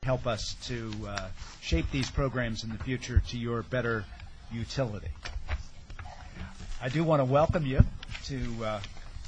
help us to shape these programs in the future to your better utility. I do want to welcome you to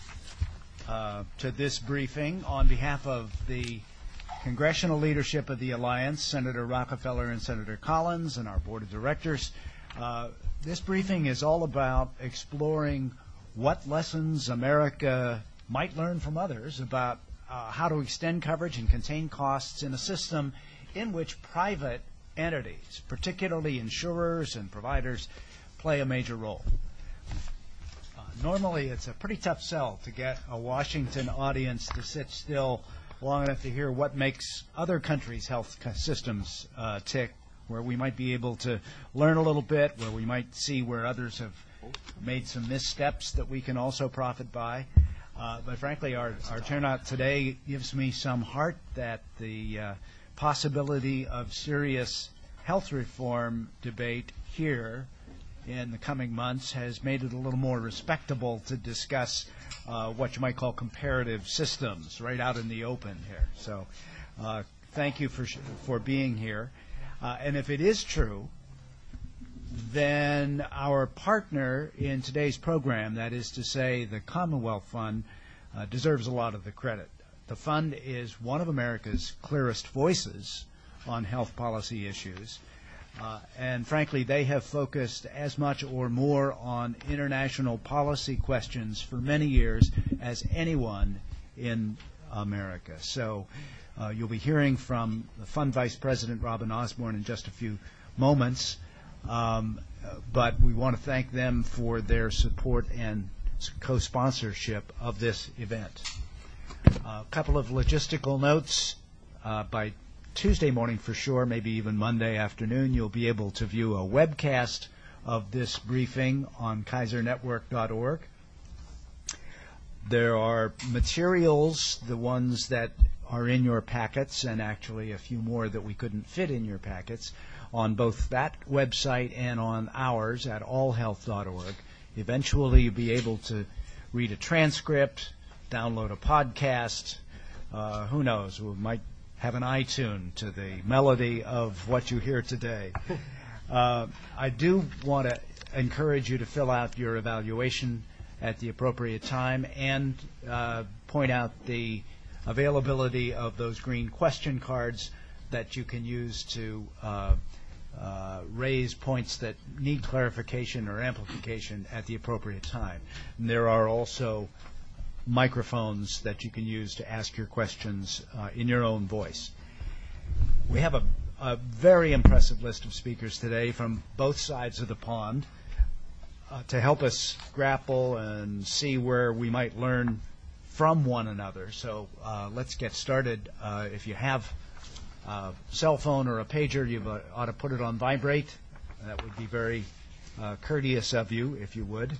this briefing on behalf of the congressional leadership of the Alliance, Senator Rockefeller and Senator Collins, and our board of directors. This briefing is all about exploring what lessons America might learn from others about how to extend coverage and contain costs in a system in which private entities, particularly insurers and providers, play a major role. Normally, it's a pretty tough sell to get a Washington audience to sit still long enough to hear what makes other countries' health systems tick, where we might be able to learn a little bit, where we might see where others have made some missteps that we can also profit by. But frankly, our turnout today gives me some heart that the possibility of serious health reform debate here in the coming months has made it a little more respectable to discuss what you might call comparative systems right out in the open here. So thank you for being here. And if it is true, then our partner in today's program, that is to say the Commonwealth Fund, deserves a lot of the credit. The fund is one of America's clearest voices on health policy issues. And frankly, they have focused as much or more on international policy questions for many years as anyone in America. So you'll be hearing from the fund vice president, Robin Osborne, in just a few moments. But we want to thank them for their support and co-sponsorship of this event. A couple of logistical notes. By Tuesday morning for sure, maybe even Monday afternoon, you'll be able to view a webcast of this briefing on KaiserNetwork.org. There are materials, the ones that are in your packets, and actually a few more that we couldn't fit in your packets, on both that website and on ours at allhealth.org. Eventually you'll be able to read a transcript, download a podcast. Who knows, we might have an iTunes to the melody of what you hear today. I do want to encourage you to fill out your evaluation at the appropriate time and point out the availability of those green question cards that you can use to raise points that need clarification or amplification at the appropriate time. And there are also microphones that you can use to ask your questions in your own voice. We have a very impressive list of speakers today from both sides of the pond to help us grapple and see where we might learn from one another. So let's get started. If you have a cell phone or a pager, you ought to put it on vibrate. That would be very courteous of you, if you would.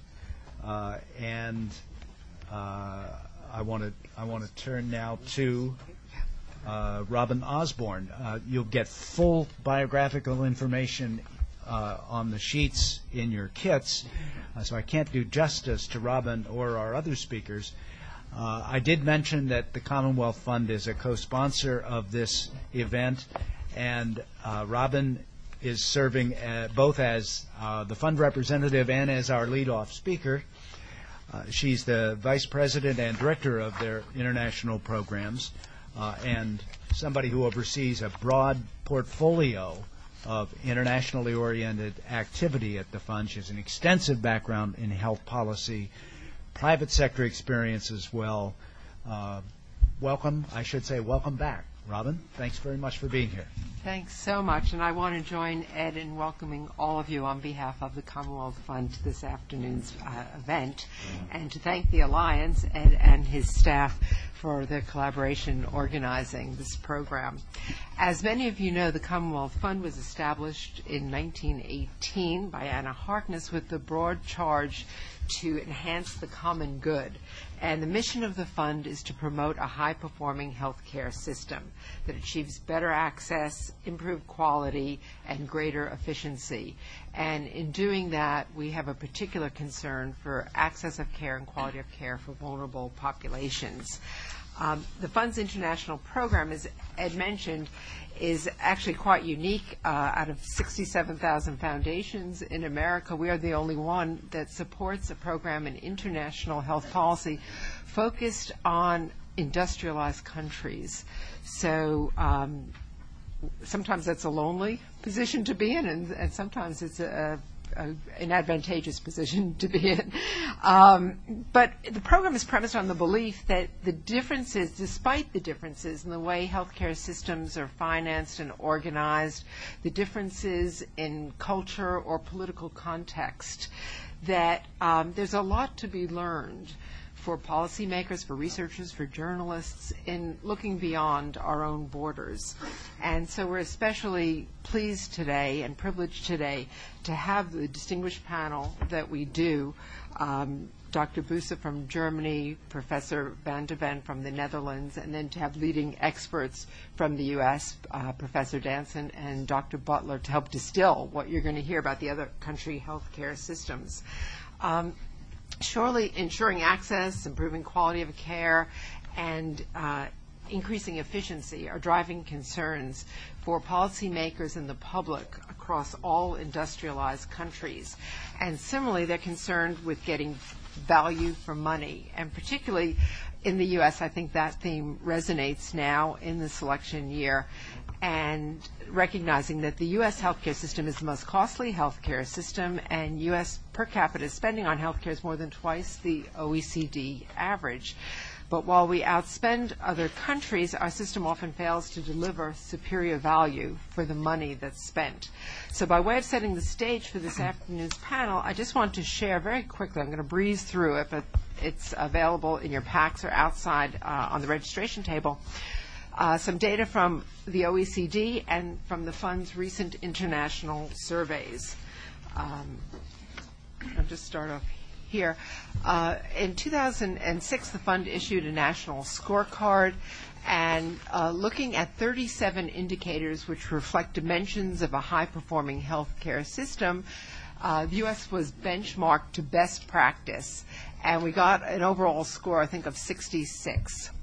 I want to turn now to Robin Osborne. You'll get full biographical information on the sheets in your kits, so I can't do justice to Robin or our other speakers. I did mention that the Commonwealth Fund is a co-sponsor of this event, and Robin is serving both as the fund representative and as our lead-off speaker. She's the vice president and director of their international programs and somebody who oversees a broad portfolio of internationally oriented activity at the fund. She has an extensive background in health policy, private sector experience as well. Welcome back. Robin, thanks very much for being here. Thanks so much, and I want to join Ed in welcoming all of you on behalf of the Commonwealth Fund to this afternoon's event, and to thank the Alliance and his staff for their collaboration organizing this program. As many of you know, the Commonwealth Fund was established in 1918 by Anna Harkness with the broad charge to enhance the common good. And the mission of the fund is to promote a high-performing healthcare system that achieves better access, improved quality, and greater efficiency. And in doing that, we have a particular concern for access of care and quality of care for vulnerable populations. The Fund's international program, as Ed mentioned, is actually quite unique. Out of 67,000 foundations in America, we are the only one that supports a program in international health policy focused on industrialized countries. So sometimes that's a lonely position to be in, and sometimes it's an advantageous position to be in. But the program is premised on the belief that the differences, despite the differences in the way healthcare systems are financed and organized, the differences in culture or political context, that there's a lot to be learned for policymakers, for researchers, for journalists in looking beyond our own borders. And so we're especially pleased today and privileged today to have the distinguished panel that we do, Dr. Busse from Germany, Professor Van de Ven from the Netherlands, and then to have leading experts from the U.S., Professor Danson and Dr. Butler, to help distill what you're going to hear about the other country healthcare systems. Surely ensuring access, improving quality of care, and increasing efficiency are driving concerns for policymakers and the public across all industrialized countries. And similarly, they're concerned with getting value for money. And particularly in the U.S., I think that theme resonates now in the selection year. And recognizing that the U.S. healthcare system is the most costly healthcare system, and U.S. per capita spending on healthcare is more than twice the OECD average. But while we outspend other countries, our system often fails to deliver superior value for the money that's spent. So by way of setting the stage for this afternoon's panel, I just want to share very quickly, I'm going to breeze through it, but it's available in your packs or outside on the registration table, some data from the OECD and from the Fund's recent international surveys. I'll just start off here. In 2006, the Fund issued a national scorecard, and looking at 37 indicators which reflect dimensions of a high-performing healthcare system, the U.S. was benchmarked to best practice, and we got an overall score, I think, of 66.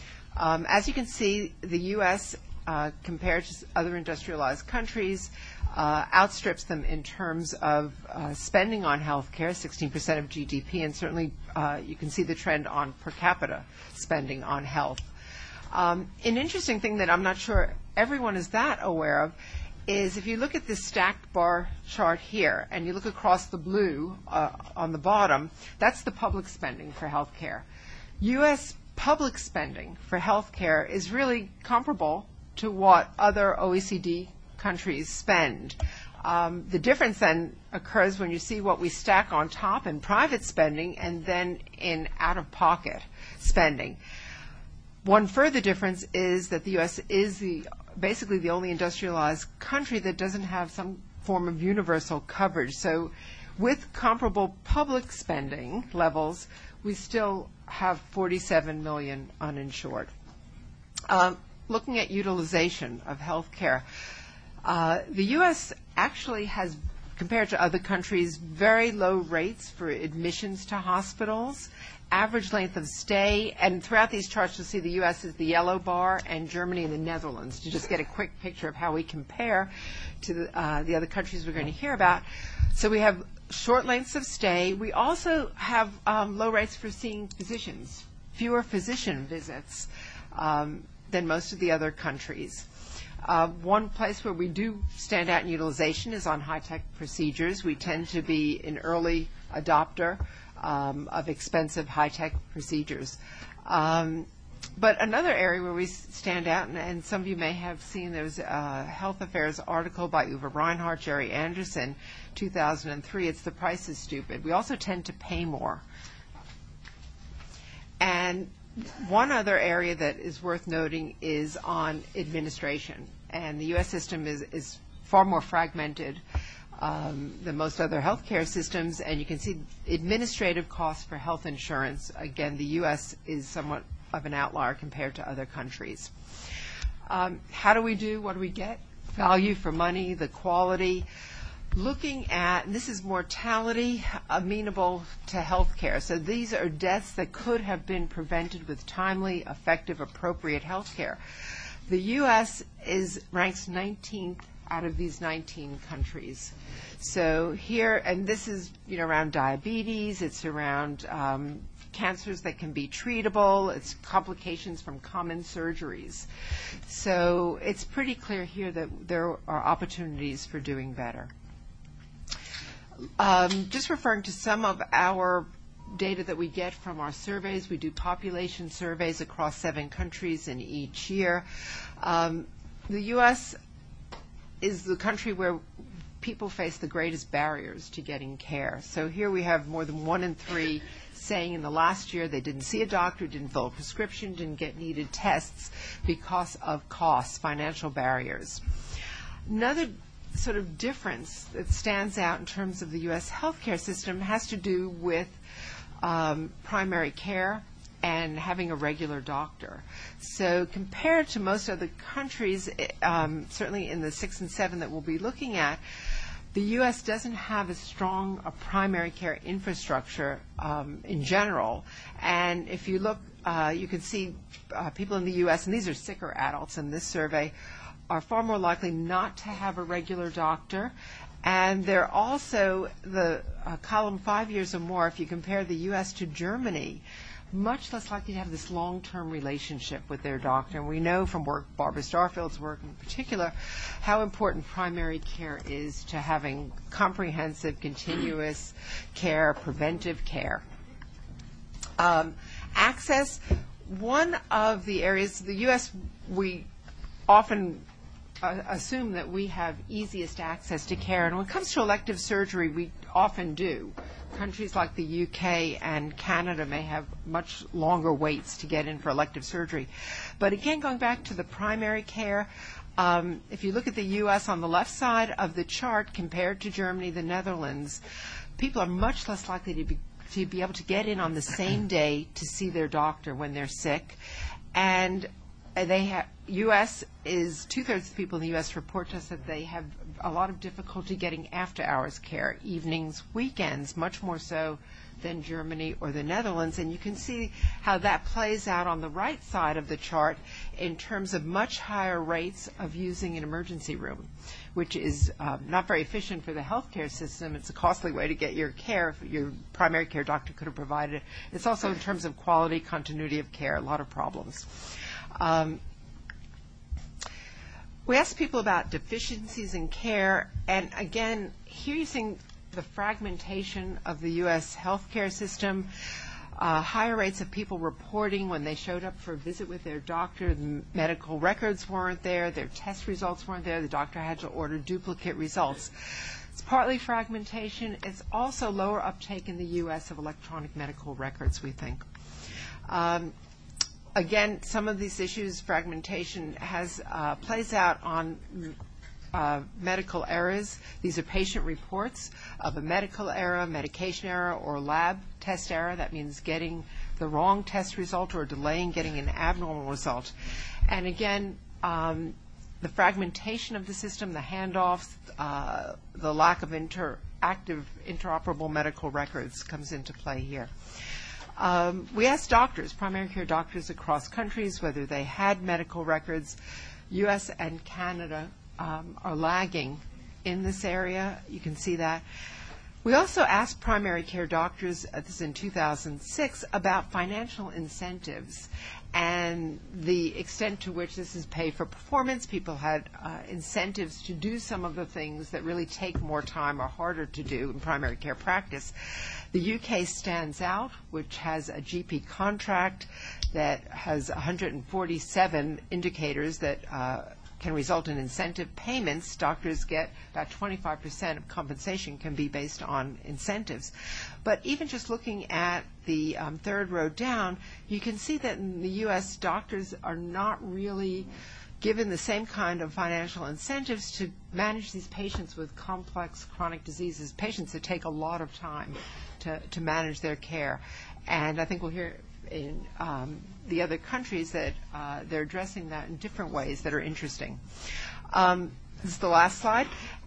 As you can see, the U.S., compared to other industrialized countries, outstrips them in terms of spending on health care, 16% of GDP, and certainly you can see the trend on per capita spending on health. An interesting thing that I'm not sure everyone is that aware of is if you look at this stacked bar chart here and you look across the blue on the bottom, that's the public spending for health care. U.S. public spending for health care is really comparable to what other OECD countries spend. The difference then occurs when you see what we stack on top in private spending and then in out-of-pocket spending. One further difference is that the U.S. is basically the only industrialized country that doesn't have some form of universal coverage. So with comparable public spending levels, we still have 47 million uninsured. Looking at utilization of health care, the U.S. actually has, compared to other countries, very low rates for admissions to hospitals, average length of stay, and throughout these charts you'll see the U.S. is the yellow bar and Germany and the Netherlands, to just get a quick picture of how we compare to the other countries we're going to hear about. So we have short lengths of stay. We also have low rates for seeing physicians, fewer physician visits than most of the other countries. One place where we do stand out in utilization is on high-tech procedures. We tend to be an early adopter of expensive high-tech procedures. But another area where we stand out, and some of you may have seen, there was a Health Affairs article by Uwe Reinhardt, Jerry Anderson, 2003. It's the price is stupid. We also tend to pay more. And one other area that is worth noting is on administration. And the U.S. system is far more fragmented than most other healthcare systems. And you can see administrative costs for health insurance. Again, the U.S. is somewhat of an outlier compared to other countries. How do we do? What do we get? Value for money, the quality. looking at, and this is mortality amenable to health care. So these are deaths that could have been prevented with timely, effective, appropriate health care. The U.S. ranks 19th out of these 19 countries. So here, and this is around diabetes, it's around cancers that can be treatable, it's complications from common surgeries. So it's pretty clear here that there are opportunities for doing better. Just referring to some of our data that we get from our surveys, we do population surveys across 7 countries in each year. The U.S. is the country where people face the greatest barriers to getting care. So here we have more than 1 in 3 saying in the last year they didn't see a doctor, didn't fill a prescription, didn't get needed tests because of costs, financial barriers. Another sort of difference that stands out in terms of the U.S. healthcare system has to do with primary care and having a regular doctor. So compared to most other countries, certainly in the 6 and 7 that we'll be looking at, the U.S. doesn't have as strong a primary care infrastructure in general. And if you look, you can see people in the U.S., and these are sicker adults in this survey, are far more likely not to have a regular doctor. And they're also, the column 5 years or more, if you compare the U.S. to Germany, much less likely to have this long-term relationship with their doctor. And we know from work, Barbara Starfield's work in particular, how important primary care is to having comprehensive, continuous care, preventive care. Access, one of the areas, the U.S., we often assume that we have easiest access to care. And when it comes to elective surgery, we often do. Countries like the UK and Canada may have much longer waits to get in for elective surgery. But again, going back to the primary care, if you look at the U.S. on the left side of the chart compared to Germany, the Netherlands, people are much less likely to be able to get in on the same day to see their doctor when they're sick. And U.S. is 2/3 of the people in the U.S. report to us that they have a lot of difficulty getting after-hours care, evenings, weekends, much more so than Germany or the Netherlands. And you can see how that plays out on the right side of the chart in terms of much higher rates of using an emergency room, which is not very efficient for the healthcare system. It's a costly way to get your care if your primary care doctor could have provided it. It's also in terms of quality, continuity of care, a lot of problems. We asked people about deficiencies in care, and again, here you're seeing the fragmentation of the U.S. healthcare system, higher rates of people reporting when they showed up for a visit with their doctor, the medical records weren't there, their test results weren't there, the doctor had to order duplicate results. It's partly fragmentation. It's also lower uptake in the U.S. of electronic medical records, we think. Again, some of these issues, fragmentation plays out on medical errors. These are patient reports of a medical error, medication error, or lab test error. That means getting the wrong test result or delaying getting an abnormal result. And again, the fragmentation of the system, the handoffs, the lack of active interoperable medical records comes into play here. We asked doctors, primary care doctors across countries, whether they had medical records. U.S. and Canada are lagging in this area. You can see that. We also asked primary care doctors, this is in 2006, about financial incentives and the extent to which this is pay for performance. People had incentives to do some of the things that really take more time or harder to do in primary care practice. The UK stands out, which has a GP contract that has 147 indicators that can result in incentive payments. Doctors get about 25% of compensation can be based on incentives. But even just looking at the third row down, you can see that in the U.S., doctors are not really given the same kind of financial incentives to manage these patients with complex chronic diseases, patients that take a lot of time to manage their care. And I think we'll hear in the other countries that they're addressing that in different ways that are interesting. This is the last slide.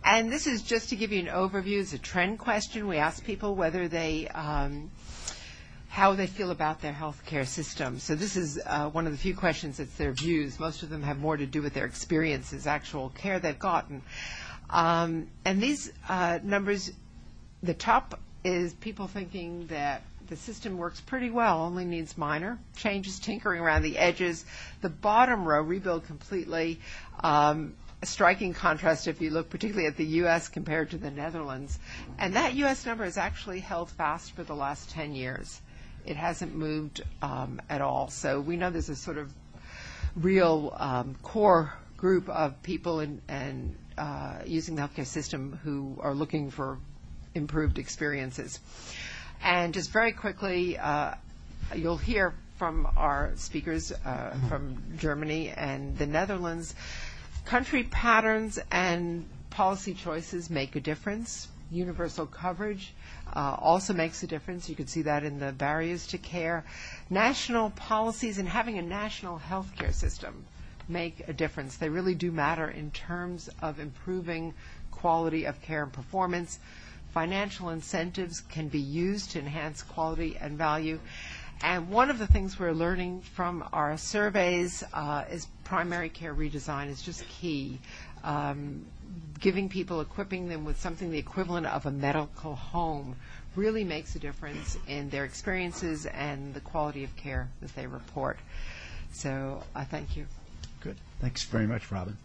And this is just to give you an overview. It's a trend question. We ask people whether they, how they feel about their healthcare system. So this is one of the few questions that's their views. Most of them have more to do with their experiences, actual care they've gotten. And these numbers, the top is people thinking that the system works pretty well, only needs minor changes, tinkering around the edges. The bottom row, rebuild completely. A striking contrast if you look particularly at the U.S. compared to the Netherlands. And that U.S. number has actually held fast for the last 10 years. It hasn't moved at all. So we know there's a sort of real core group of people and using the healthcare system who are looking for improved experiences. And just very quickly, you'll hear from our speakers from Germany and the Netherlands. Country patterns and policy choices make a difference. Universal coverage also makes a difference. You can see that in the barriers to care. National policies and having a national healthcare system make a difference. They really do matter in terms of improving quality of care and performance. Financial incentives can be used to enhance quality and value. And one of the things we're learning from our surveys is primary care redesign is just key. Giving people, equipping them with something the equivalent of a medical home really makes a difference in their experiences and the quality of care that they report. So I thank you. Good. Thanks very much, Robin.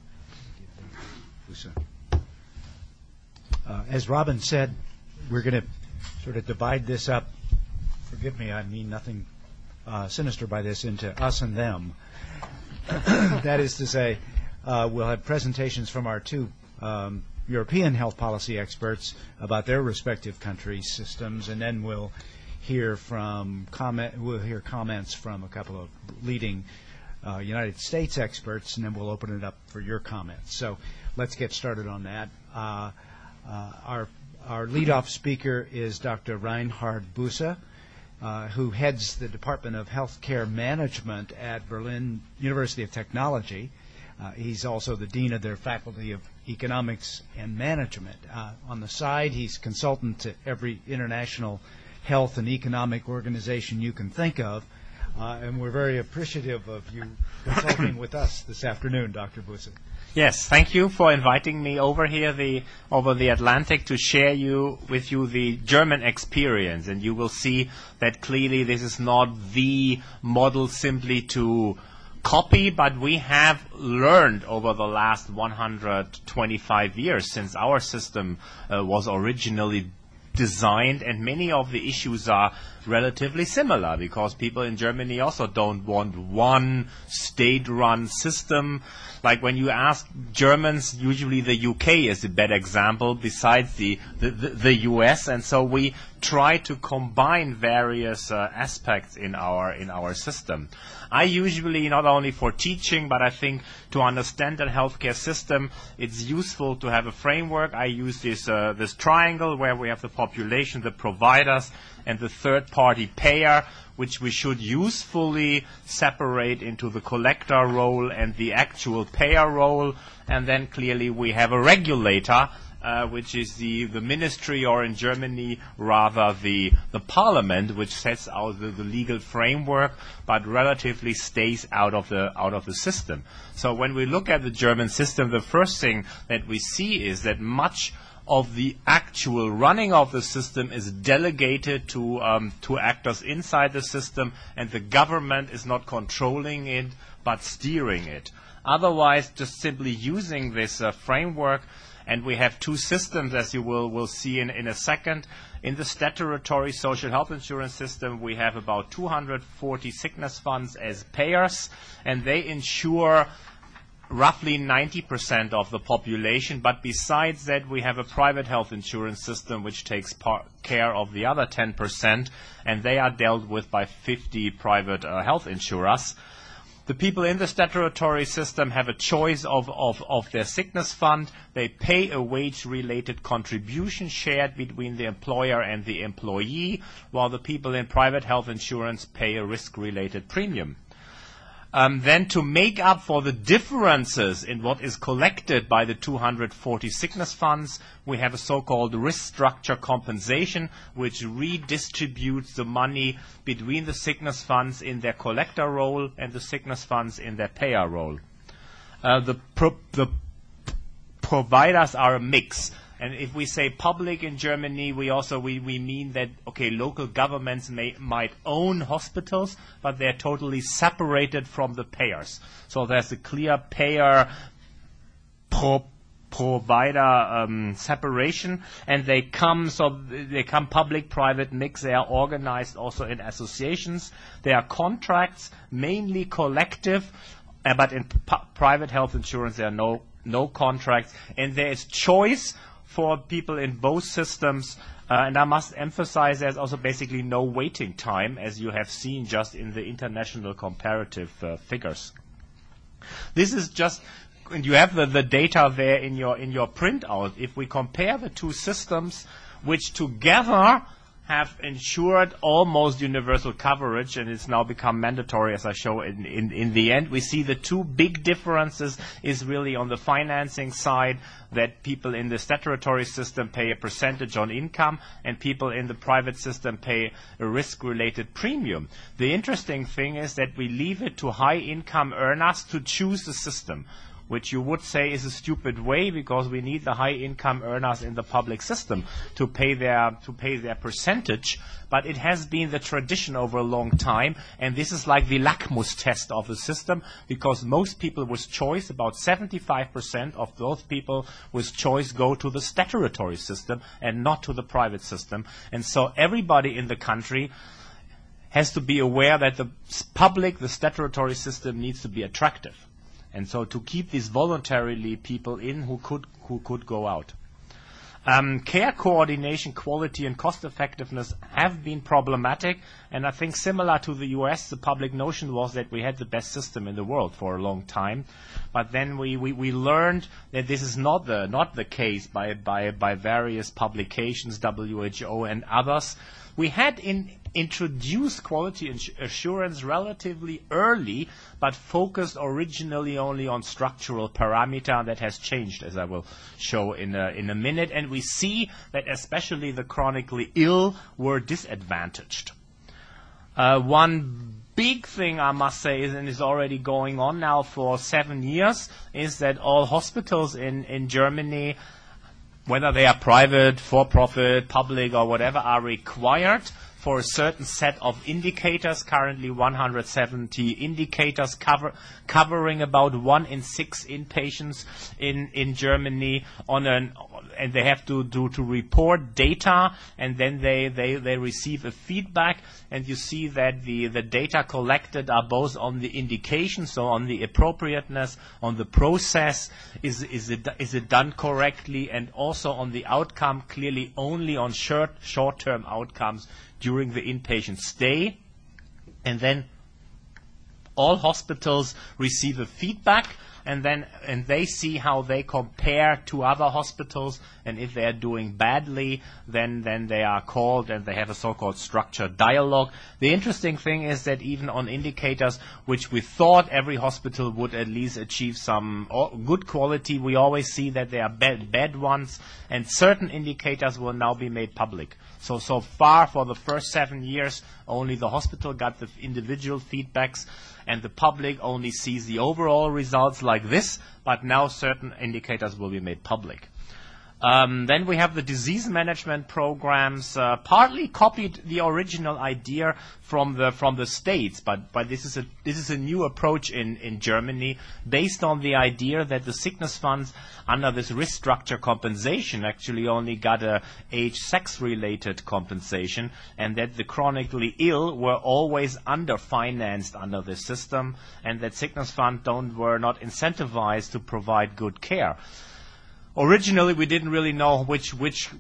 As Robin said, we're going to sort of divide this up. Forgive me, I mean nothing sinister by this, into us and them. That is to say, we'll have presentations from our two European health policy experts about their respective countries' systems, and then we'll hear comments from a couple of leading United States experts, and then we'll open it up for your comments. So let's get started on that. Our leadoff speaker is Dr. Reinhard Busse, who heads the Department of Healthcare Management at Berlin University of Technology. He's also the dean of their Faculty of Economics and Management. On the side, he's consultant to every international health and economic organization you can think of, and we're very appreciative of you consulting with us this afternoon, Dr. Busse. Yes, thank you for inviting me over here, over the Atlantic, to share with you the German experience. And you will see that clearly this is not the model simply to copy, but we have learned over the last 125 years since our system was originally designed, and many of the issues are relatively similar because people in Germany also don't want one state-run system. Like when you ask Germans, usually the UK is a bad example besides the US, and so we try to combine various aspects in our system. I usually, not only for teaching, but I think to understand the healthcare system, it's useful to have a framework. I use this triangle where we have the population, the providers, and the third-party payer, which we should usefully separate into the collector role and the actual payer role. And then clearly we have a regulator, which is the ministry, or in Germany rather the parliament, which sets out the legal framework, but relatively stays out of the system. So when we look at the German system, the first thing that we see is that much of the actual running of the system is delegated to actors inside the system, and the government is not controlling it but steering it. Otherwise, just simply using this framework, and we have two systems, as you will see in a second. In the statutory social health insurance system, we have about 240 sickness funds as payers, and they insure roughly 90% of the population, but besides that we have a private health insurance system which takes care of the other 10%, and they are dealt with by 50 private health insurers. The people in the statutory system have a choice of their sickness fund. They pay a wage-related contribution shared between the employer and the employee, while the people in private health insurance pay a risk-related premium. Then to make up for the differences in what is collected by the 240 sickness funds, we have a so-called risk structure compensation, which redistributes the money between the sickness funds in their collector role and the sickness funds in their payer role. The providers are a mix. And if we say public in Germany, we mean that, okay, local governments might own hospitals, but they're totally separated from the payers. So there's a clear payer provider separation, and they come public-private mix. They are organized also in associations. They are contracts, mainly collective, but in private health insurance there are no contracts, and there is choice for people in both systems, and I must emphasize there's also basically no waiting time, as you have seen just in the international comparative figures. This is just, and you have the data there in your printout. If we compare the two systems, which together have ensured almost universal coverage, and it's now become mandatory, as I show in the end. We see the two big differences is really on the financing side, that people in the statutory system pay a percentage on income, and people in the private system pay a risk-related premium. The interesting thing is that we leave it to high-income earners to choose the system, which you would say is a stupid way, because we need the high-income earners in the public system to pay their percentage. But it has been the tradition over a long time, and this is like the Lackmus test of the system, because most people with choice, about 75% of those people with choice, go to the statutory system and not to the private system. And so everybody in the country has to be aware that the statutory system needs to be attractive. And so to keep these voluntarily people in who could go out. Care coordination, quality, and cost effectiveness have been problematic, and I think similar to the US, the public notion was that we had the best system in the world for a long time. But then we learned that this is not the case by various publications, WHO and others. We had introduced quality assurance relatively early, but focused originally only on structural parameter. That has changed, as I will show in a minute. And we see that especially the chronically ill were disadvantaged. One big thing I must say is, and is already going on now for 7 years, is that all hospitals in Germany, whether they are private, for-profit, public, or whatever, are required for a certain set of indicators, currently 170 indicators covering about 1 in 6 inpatients in Germany and they have to report data, and then they receive a feedback, and you see that the data collected are both on the indication, so on the appropriateness, on the process, is it done correctly, and also on the outcome, clearly only on short-term outcomes during the inpatient stay. And then all hospitals receive a feedback, and they see how they compare to other hospitals, and if they are doing badly, then they are called, and they have a so-called structured dialogue. The interesting thing is that even on indicators which we thought every hospital would at least achieve some good quality, we always see that there are bad ones, and certain indicators will now be made public. So far, for the first 7 years, only the hospital got the individual feedbacks, and the public only sees the overall results like this, but now certain indicators will be made public. Then we have the disease management programs, partly copied the original idea from the States, but this is a new approach in Germany, based on the idea that the sickness funds under this risk structure compensation actually only got a age-sex related compensation, and that the chronically ill were always underfinanced under this system, and that sickness funds were not incentivized to provide good care. Originally, we didn't really know which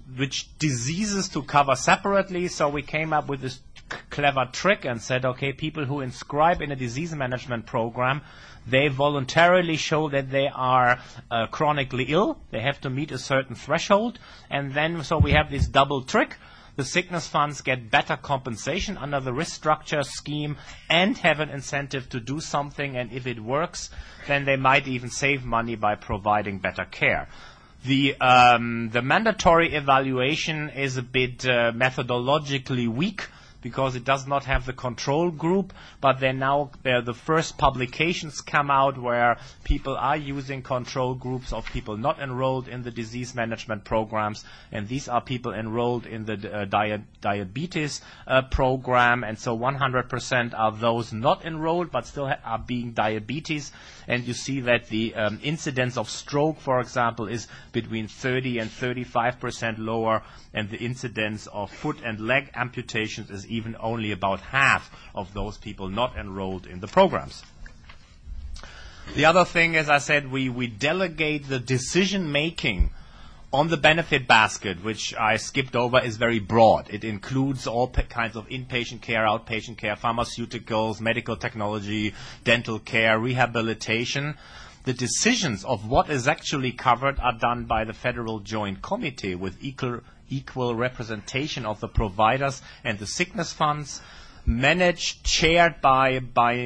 diseases to cover separately, so we came up with this clever trick and said, okay, people who inscribe in a disease management program, they voluntarily show that they are chronically ill. They have to meet a certain threshold, and then so we have this double trick. the sickness funds get better compensation under the risk structure scheme and have an incentive to do something, and if it works, then they might even save money by providing better care. The mandatory evaluation is a bit methodologically weak, because it does not have the control group, but then now the first publications come out where people are using control groups of people not enrolled in the disease management programs, and these are people enrolled in the diabetes program, and so 100% are those not enrolled but still are being diabetes, and you see that the incidence of stroke, for example, is between 30 and 35% lower, and the incidence of foot and leg amputations is even only about half of those people not enrolled in the programs. The other thing, as I said, we delegate the decision-making on the benefit basket, which I skipped over, is very broad. It includes all kinds of inpatient care, outpatient care, pharmaceuticals, medical technology, dental care, rehabilitation. The decisions of what is actually covered are done by the Federal Joint Committee with equal representation of the providers and the sickness funds, managed, chaired by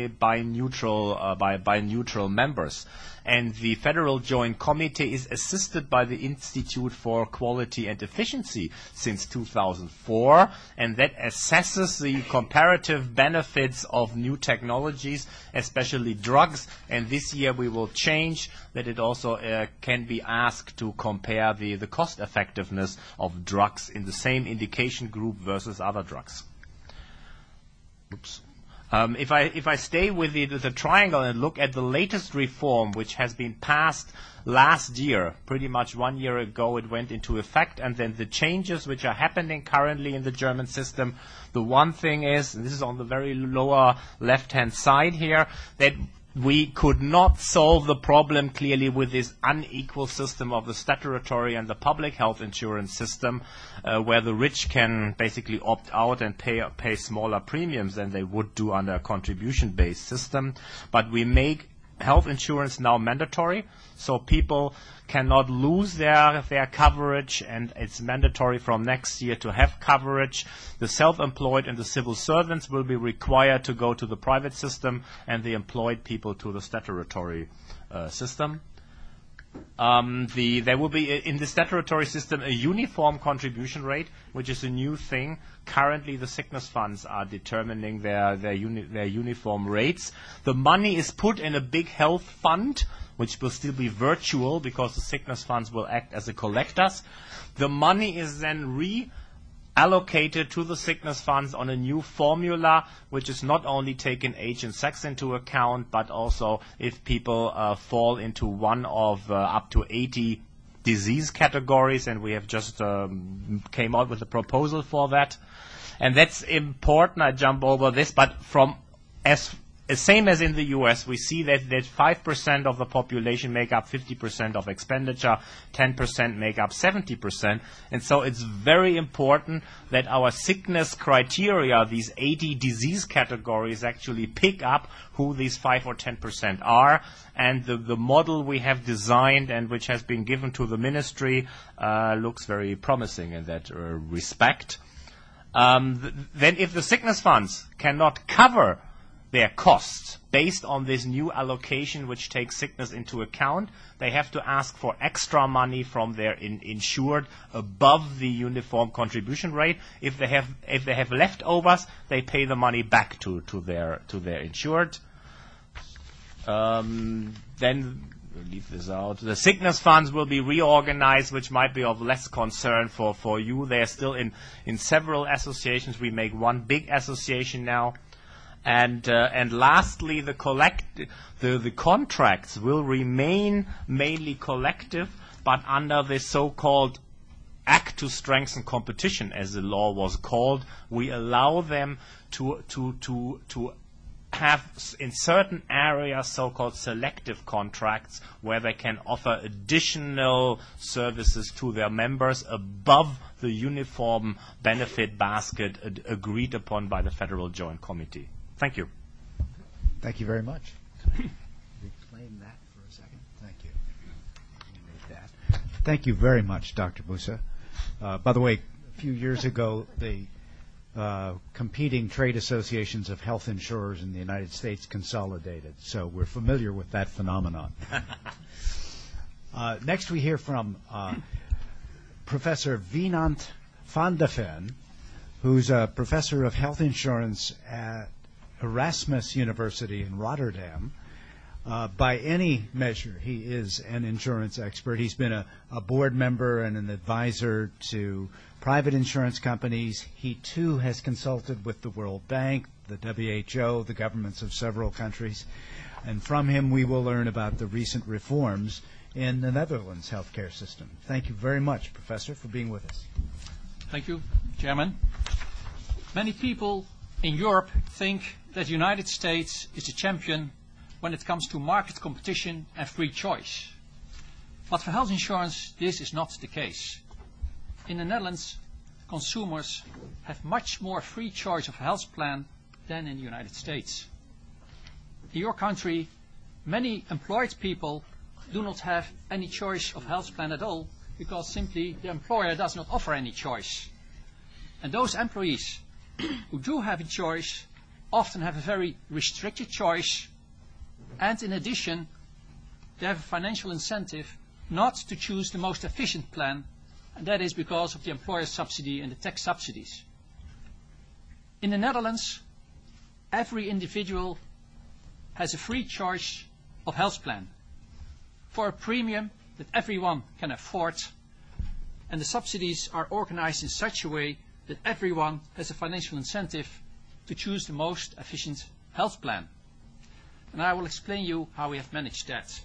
neutral members. And the Federal Joint Committee is assisted by the Institute for Quality and Efficiency since 2004, and that assesses the comparative benefits of new technologies, especially drugs. And this year we will change that it also can be asked to compare the cost effectiveness of drugs in the same indication group versus other drugs. Oops. If I stay with the triangle and look at the latest reform, which has been passed last year, pretty much 1 year ago it went into effect, and then the changes which are happening currently in the German system, the one thing is, and this is on the very lower left-hand side here, that we could not solve the problem clearly with this unequal system of the statutory and the public health insurance system, where the rich can basically opt out and pay smaller premiums than they would do under a contribution-based system. But we make health insurance now mandatory, so people cannot lose their coverage, and it's mandatory from next year to have coverage. The self-employed and the civil servants will be required to go to the private system, and the employed people to the statutory system. There will be in the statutory system a uniform contribution rate, which is a new thing. Currently, the sickness funds are determining their uniform rates. The money is put in a big health fund, which will still be virtual because the sickness funds will act as a collectors. The money is then allocated to the sickness funds on a new formula, which is not only taking age and sex into account, but also if people fall into one of up to 80 disease categories, and we have just came out with a proposal for that. And that's important. I jump over this, but from same as in the US, we see that 5% of the population make up 50% of expenditure, 10% make up 70%. And so it's very important that our sickness criteria, these 80 disease categories, actually pick up who these 5 or 10% are. And the model we have designed and which has been given to the ministry looks very promising in that respect. Then if the sickness funds cannot cover their costs based on this new allocation which takes sickness into account, they have to ask for extra money from their insured above the uniform contribution rate. If they have leftovers, they pay the money back to their insured. Then we'll leave this out. The sickness funds will be reorganized, which might be of less concern for you. They are still in several associations. We make one big association now. And lastly, the contracts will remain mainly collective, but under the so-called Act to Strengthen Competition, as the law was called, we allow them to have in certain areas so-called selective contracts where they can offer additional services to their members above the uniform benefit basket agreed upon by the Federal Joint Committee. Thank you. Thank you very much. Explain that for a second. Thank you. Thank you very much, Dr. Busse. By the way, few years ago, the competing trade associations of health insurers in the United States consolidated. So we're familiar with that phenomenon. Next we hear from Professor Wijnand van de Ven, who's a professor of health insurance at Erasmus University in Rotterdam. By any measure, he is an insurance expert. He's been a board member and an advisor to private insurance companies. He, too, has consulted with the World Bank, the WHO, the governments of several countries. And from him, we will learn about the recent reforms in the Netherlands healthcare system. Thank you very much, Professor, for being with us. Thank you, Chairman. Many people in Europe think that the United States is the champion when it comes to market competition and free choice. But for health insurance, this is not the case. In the Netherlands, consumers have much more free choice of a health plan than in the United States. In your country, many employed people do not have any choice of health plan at all because simply the employer does not offer any choice. And those employees who do have a choice often have a very restricted choice, and in addition, they have a financial incentive not to choose the most efficient plan, and that is because of the employer subsidy and the tax subsidies. In the Netherlands, every individual has a free choice of health plan for a premium that everyone can afford, and the subsidies are organized in such a way that everyone has a financial incentive to choose the most efficient health plan. And I will explain you how we have managed that.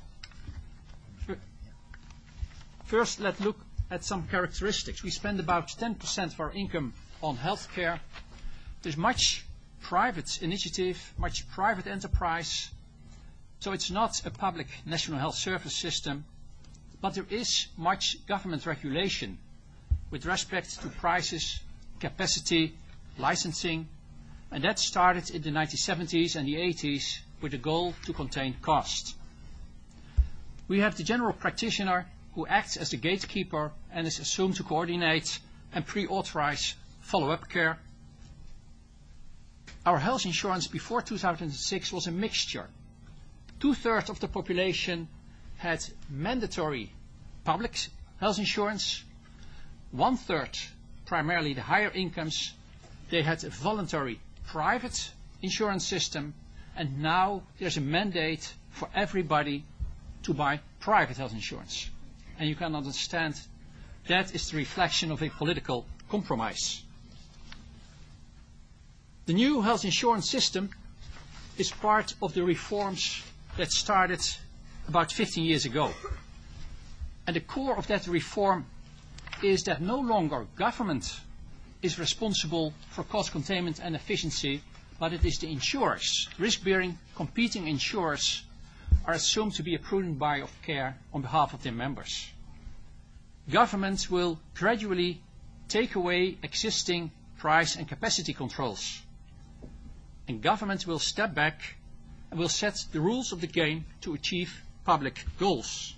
First, let's look at some characteristics. We spend about 10% of our income on health care. There's much private initiative, much private enterprise. So it's not a public national health service system, but there is much government regulation with respect to prices, capacity, licensing, and that started in the 1970s and the 80s with the goal to contain cost. We have the general practitioner who acts as the gatekeeper and is assumed to coordinate and pre-authorize follow-up care. Our health insurance before 2006 was a mixture. 2/3 of the population had mandatory public health insurance. 1/3, primarily the higher incomes, they had a voluntary private insurance system, and now there's a mandate for everybody to buy private health insurance. And you can understand that is the reflection of a political compromise. The new health insurance system is part of the reforms that started about 15 years ago. And the core of that reform is that no longer government is responsible for cost containment and efficiency, but it is the insurers. Risk-bearing, competing insurers are assumed to be a prudent buyer of care on behalf of their members. Government will gradually take away existing price and capacity controls. And government will step back and will set the rules of the game to achieve public goals.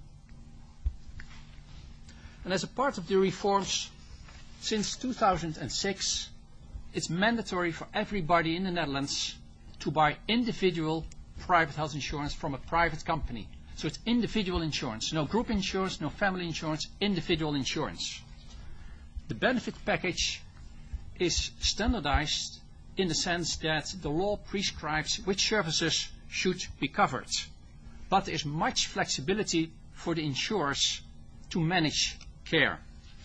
And as a part of the reforms, since 2006, it's mandatory for everybody in the Netherlands to buy individual private health insurance from a private company. So it's individual insurance, no group insurance, no family insurance, individual insurance. The benefit package is standardized in the sense that the law prescribes which services should be covered. But there is much flexibility for the insurers to manage care.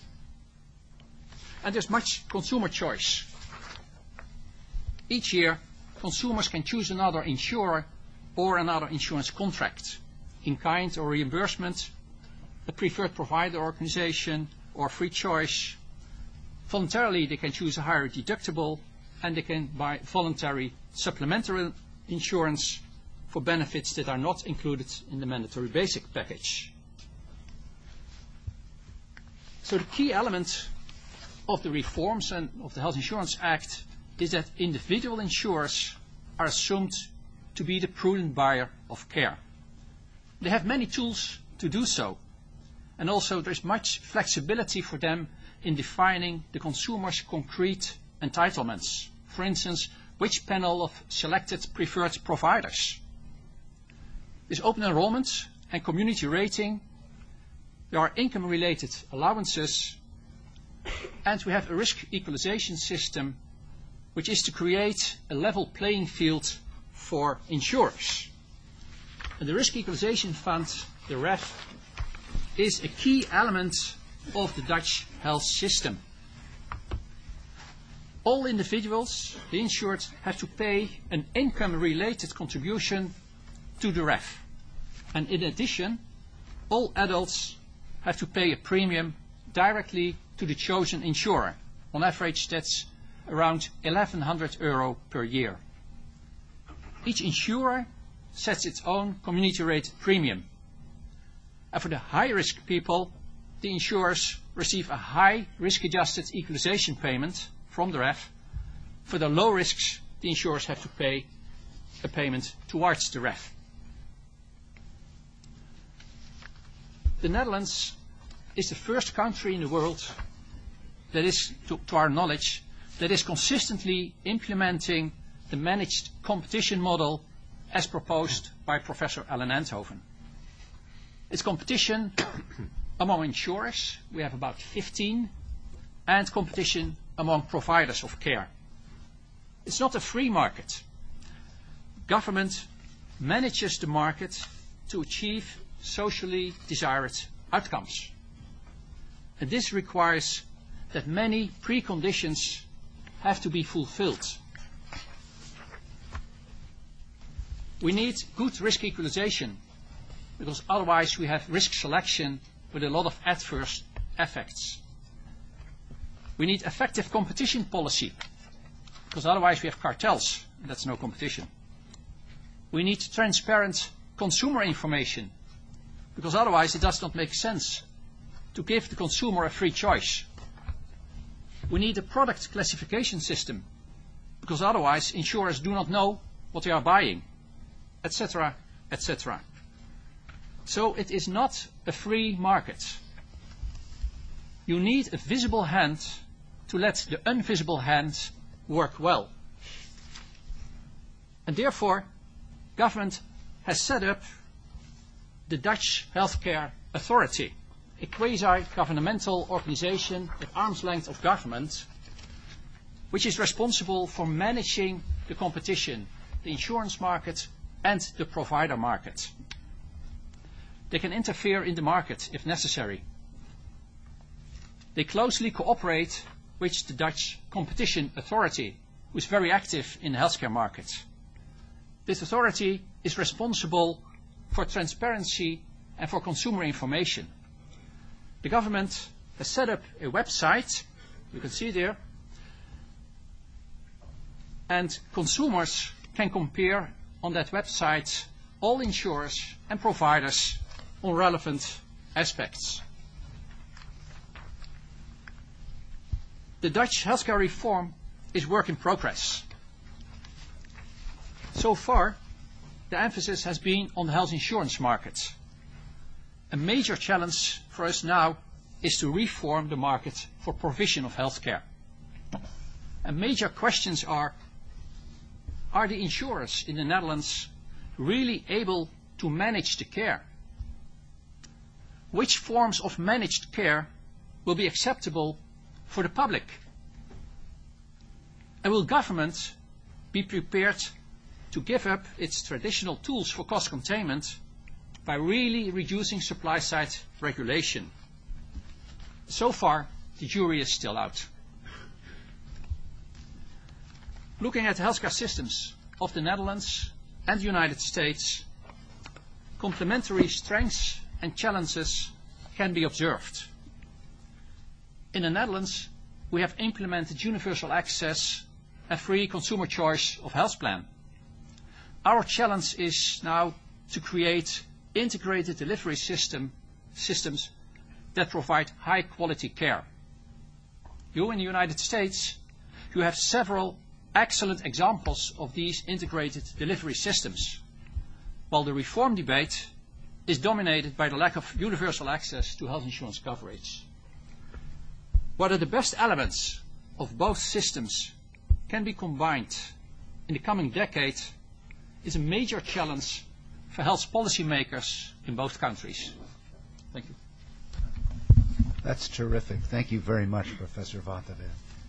And there's much consumer choice. Each year, consumers can choose another insurer or another insurance contract, in kind or reimbursement, a preferred provider organization, or free choice. Voluntarily, they can choose a higher deductible, and they can buy voluntary supplementary insurance for benefits that are not included in the mandatory basic package. So the key element of the reforms and of the Health Insurance Act is that individual insurers are assumed to be the prudent buyer of care. They have many tools to do so, and also there's much flexibility for them in defining the consumer's concrete entitlements. For instance, which panel of selected preferred providers. This open enrollment and community rating, there are income-related allowances, and we have a risk equalization system which is to create a level playing field for insurers. And the Risk Equalization Fund, the REF, is a key element of the Dutch health system. All individuals, the insured, have to pay an income-related contribution to the REF. And in addition, all adults have to pay a premium directly to the chosen insurer. On average, that's around €1,100 per year. Each insurer sets its own community-rated premium. And for the high-risk people, the insurers receive a high risk-adjusted equalization payment from the REF. For the low risks, the insurers have to pay a payment towards the REF. The Netherlands is the first country in the world that is, to our knowledge, that is consistently implementing the managed competition model as proposed by Professor Ellen Enthoven. It's competition among insurers, we have about 15, and competition among providers of care. It's not a free market. Government manages the market to achieve socially desired outcomes. And this requires that many preconditions have to be fulfilled. We need good risk equalization, because otherwise we have risk selection with a lot of adverse effects. We need effective competition policy, because otherwise we have cartels, and that's no competition. We need transparent consumer information, because otherwise it does not make sense to give the consumer a free choice. We need a product classification system, because otherwise insurers do not know what they are buying, etc., etc. So it is not a free market. You need a visible hand to let the invisible hand work well. And therefore, government has set up the Dutch Healthcare Authority, a quasi-governmental organization at arm's length of government, which is responsible for managing the competition, the insurance market and the provider market. They can interfere in the market if necessary. They closely cooperate with the Dutch Competition Authority, who is very active in the healthcare market. This authority is responsible for transparency and for consumer information. The government has set up a website, you can see there, and consumers can compare on that website all insurers and providers on relevant aspects. The Dutch healthcare reform is work in progress. So far, the emphasis has been on the health insurance market. A major challenge for us now is to reform the market for provision of healthcare. And major questions are the insurers in the Netherlands really able to manage the care? Which forms of managed care will be acceptable for the public? And will government be prepared to give up its traditional tools for cost containment by really reducing supply-side regulation? So far, the jury is still out. Looking at the healthcare systems of the Netherlands and the United States, complementary strengths and challenges can be observed. In the Netherlands, we have implemented universal access and free consumer choice of health plan. Our challenge is now to create integrated delivery systems that provide high quality care. You in the United States, you have several excellent examples of these integrated delivery systems, while the reform debate is dominated by the lack of universal access to health insurance coverage. Whether the best elements of both systems can be combined in the coming decade is a major challenge for health policymakers in both countries. Thank you. That's terrific. Thank you very much, Professor Vatavel.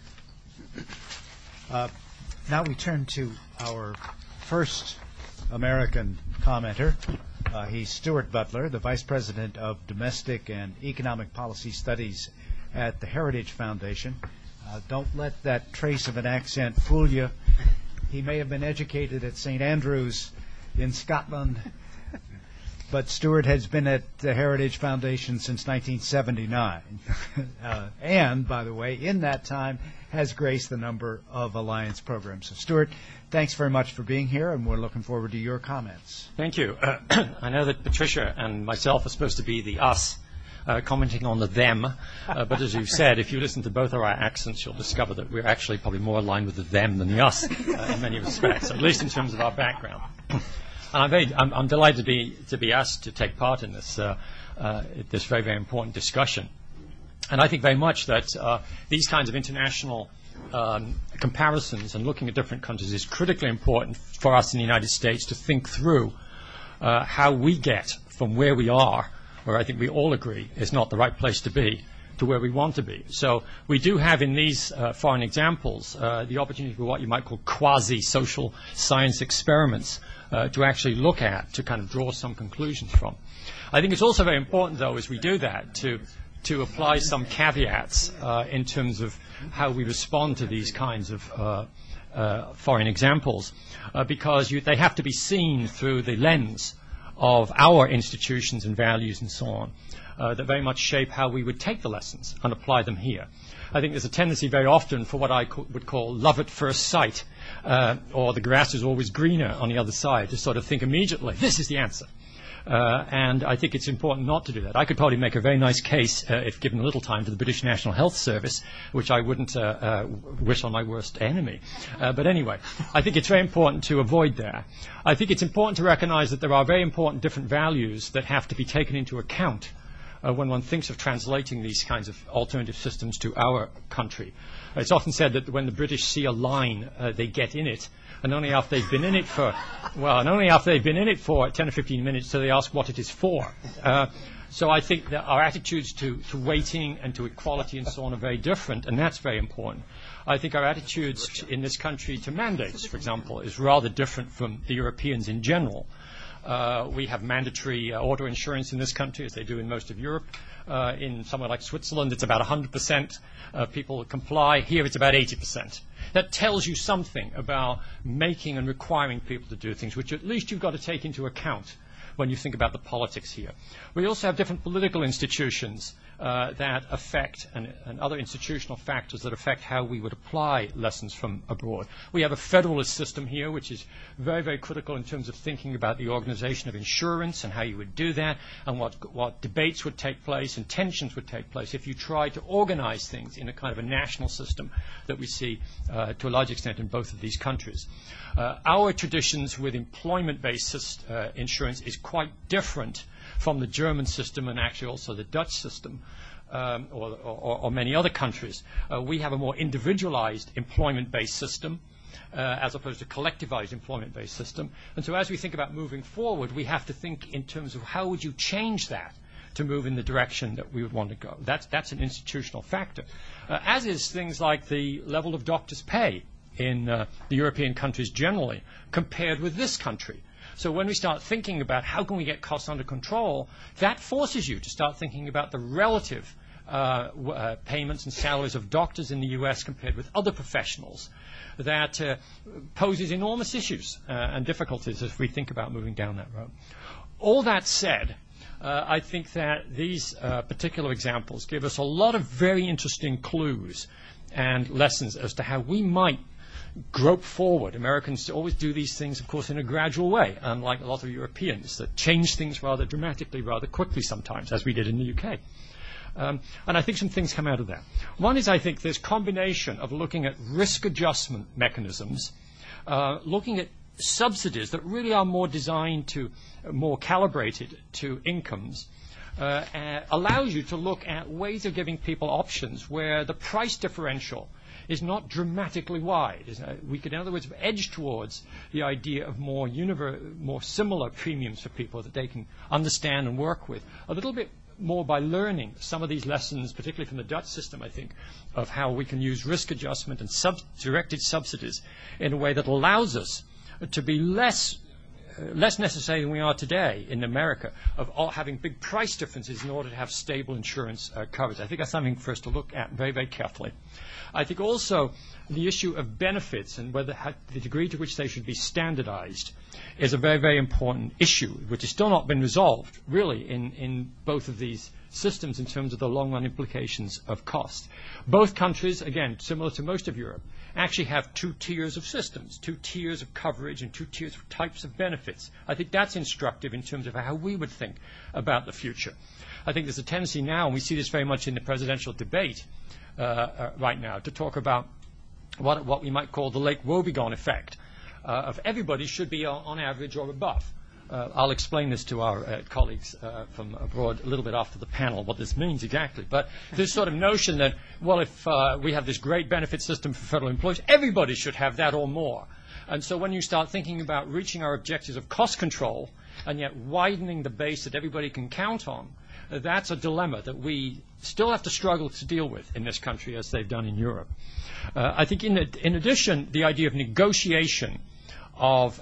Now we turn to our first American commenter. He's Stuart Butler, the Vice President of Domestic and Economic Policy Studies at the Heritage Foundation. Don't let that trace of an accent fool you. He may have been educated at St. Andrews in Scotland, but Stuart has been at the Heritage Foundation since 1979. And, by the way, in that time has graced the number of Alliance programs. So, Stuart, thanks very much for being here, and we're looking forward to your comments. Thank you. I know that Patricia and myself are supposed to be the us, commenting on the them. But as you've said, if you listen to both of our accents, you'll discover that we're actually probably more aligned with the them than the us in many respects, at least in terms of our background. And I'm delighted to be asked to take part in this very, very important discussion. And I think very much that these kinds of international comparisons and looking at different countries is critically important for us in the United States to think through how we get from where we are, where I think we all agree is not the right place to be, to where we want to be. So we do have in these foreign examples the opportunity for what you might call quasi-social science experiments to actually look at, to kind of draw some conclusions from. I think it's also very important, though, as we do that, to apply some caveats in terms of how we respond to these kinds of foreign examples, because they have to be seen through the lens of our institutions and values and so on, that very much shape how we would take the lessons and apply them here. I think there's a tendency very often for what I would call love at first sight, or the grass is always greener on the other side, to sort of think immediately, this is the answer. And I think it's important not to do that. I could probably make a very nice case, if given a little time, to the British National Health Service, which I wouldn't wish on my worst enemy. But anyway, I think it's very important to avoid that. I think it's important to recognize that there are very important different values that have to be taken into account when one thinks of translating these kinds of alternative systems to our country. It's often said that when the British see a line, they get in it. And only after they've been in it for 10 or 15 minutes do they ask what it is for. So I think that our attitudes to weighting and to equality and so on are very different, and that's very important. I think our attitudes in this country to mandates, for example, is rather different from the Europeans in general. We have mandatory auto insurance in this country, as they do in most of Europe. In somewhere like Switzerland, it's about 100% people comply. Here, it's about 80%. That tells you something about making and requiring people to do things, which at least you've got to take into account when you think about the politics here. We also have different political institutions that affect, and other institutional factors that affect how we would apply lessons from abroad. We have a federalist system here, which is very, very critical in terms of thinking about the organization of insurance and how you would do that, and what debates would take place and tensions would take place if you tried to organize things in a kind of a national system that we see to a large extent in both of these countries. Our traditions with employment-based insurance is quite different from the German system and actually also the Dutch system or many other countries. We have a more individualized employment-based system as opposed to collectivized employment-based system. And so as we think about moving forward, we have to think in terms of how would you change that to move in the direction that we would want to go. That's an institutional factor. As is things like the level of doctors' pay in the European countries generally compared with this country. So when we start thinking about how can we get costs under control, that forces you to start thinking about the relative payments and salaries of doctors in the U.S. compared with other professionals. That poses enormous issues and difficulties as we think about moving down that road. All that said, I think that these particular examples give us a lot of very interesting clues and lessons as to how we might grope forward. Americans always do these things, of course, in a gradual way, unlike a lot of Europeans that change things rather dramatically, rather quickly sometimes, as we did in the UK. And I think some things come out of that. One is, I think, this combination of looking at risk adjustment mechanisms, looking at subsidies that really are more designed to, more calibrated to incomes, allows you to look at ways of giving people options where the price differential is not dramatically wide. We could, in other words, edge towards the idea of more similar premiums for people that they can understand and work with, a little bit more by learning some of these lessons, particularly from the Dutch system, I think, of how we can use risk adjustment and directed subsidies in a way that allows us to be less necessary than we are today in America of having big price differences in order to have stable insurance coverage. I think that's something for us to look at very, very carefully. I think also the issue of benefits and the degree to which they should be standardized is a very, very important issue, which has still not been resolved, really, in both of these systems in terms of the long-run implications of cost. Both countries, again, similar to most of Europe, actually have 2 tiers of systems, 2 tiers of coverage and 2 tiers of types of benefits. I think that's instructive in terms of how we would think about the future. I think there's a tendency now, and we see this very much in the presidential debate right now, to talk about what we might call the Lake Wobegon effect of everybody should be on average or above. I'll explain this to our colleagues from abroad a little bit after the panel, what this means exactly. But this sort of notion that, well, if we have this great benefit system for federal employees, everybody should have that or more. And so when you start thinking about reaching our objectives of cost control and yet widening the base that everybody can count on, that's a dilemma that we still have to struggle to deal with in this country as they've done in Europe. I think in addition, the idea of negotiation of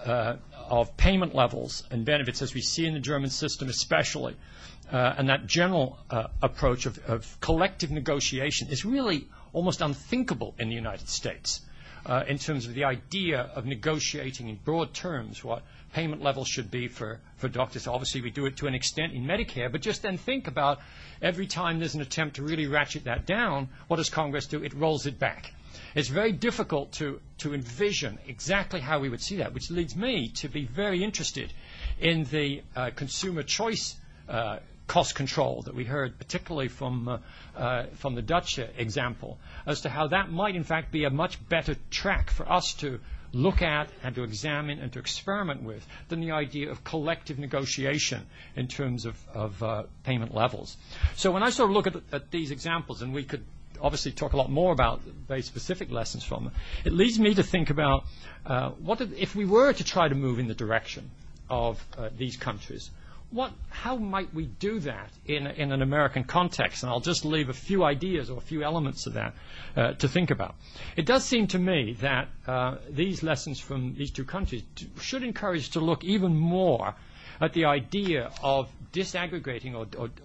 payment levels and benefits, as we see in the German system especially, and that general approach of collective negotiation is really almost unthinkable in the United States in terms of the idea of negotiating in broad terms what payment levels should be for doctors. Obviously, we do it to an extent in Medicare, but just then think about every time there's an attempt to really ratchet that down, what does Congress do? It rolls it back. It's very difficult to envision exactly how we would see that, which leads me to be very interested in the consumer choice cost control that we heard, particularly from the Dutch example, as to how that might, in fact, be a much better track for us to look at and to examine and to experiment with than the idea of collective negotiation in terms of payment levels. So when I sort of look at these examples, and we could obviously talk a lot more about very specific lessons from them, it leads me to think about if we were to try to move in the direction of these countries, how might we do that in an American context? And I'll just leave a few ideas or a few elements of that to think about. It does seem to me that these lessons from these two countries should encourage us to look even more at the idea of disaggregating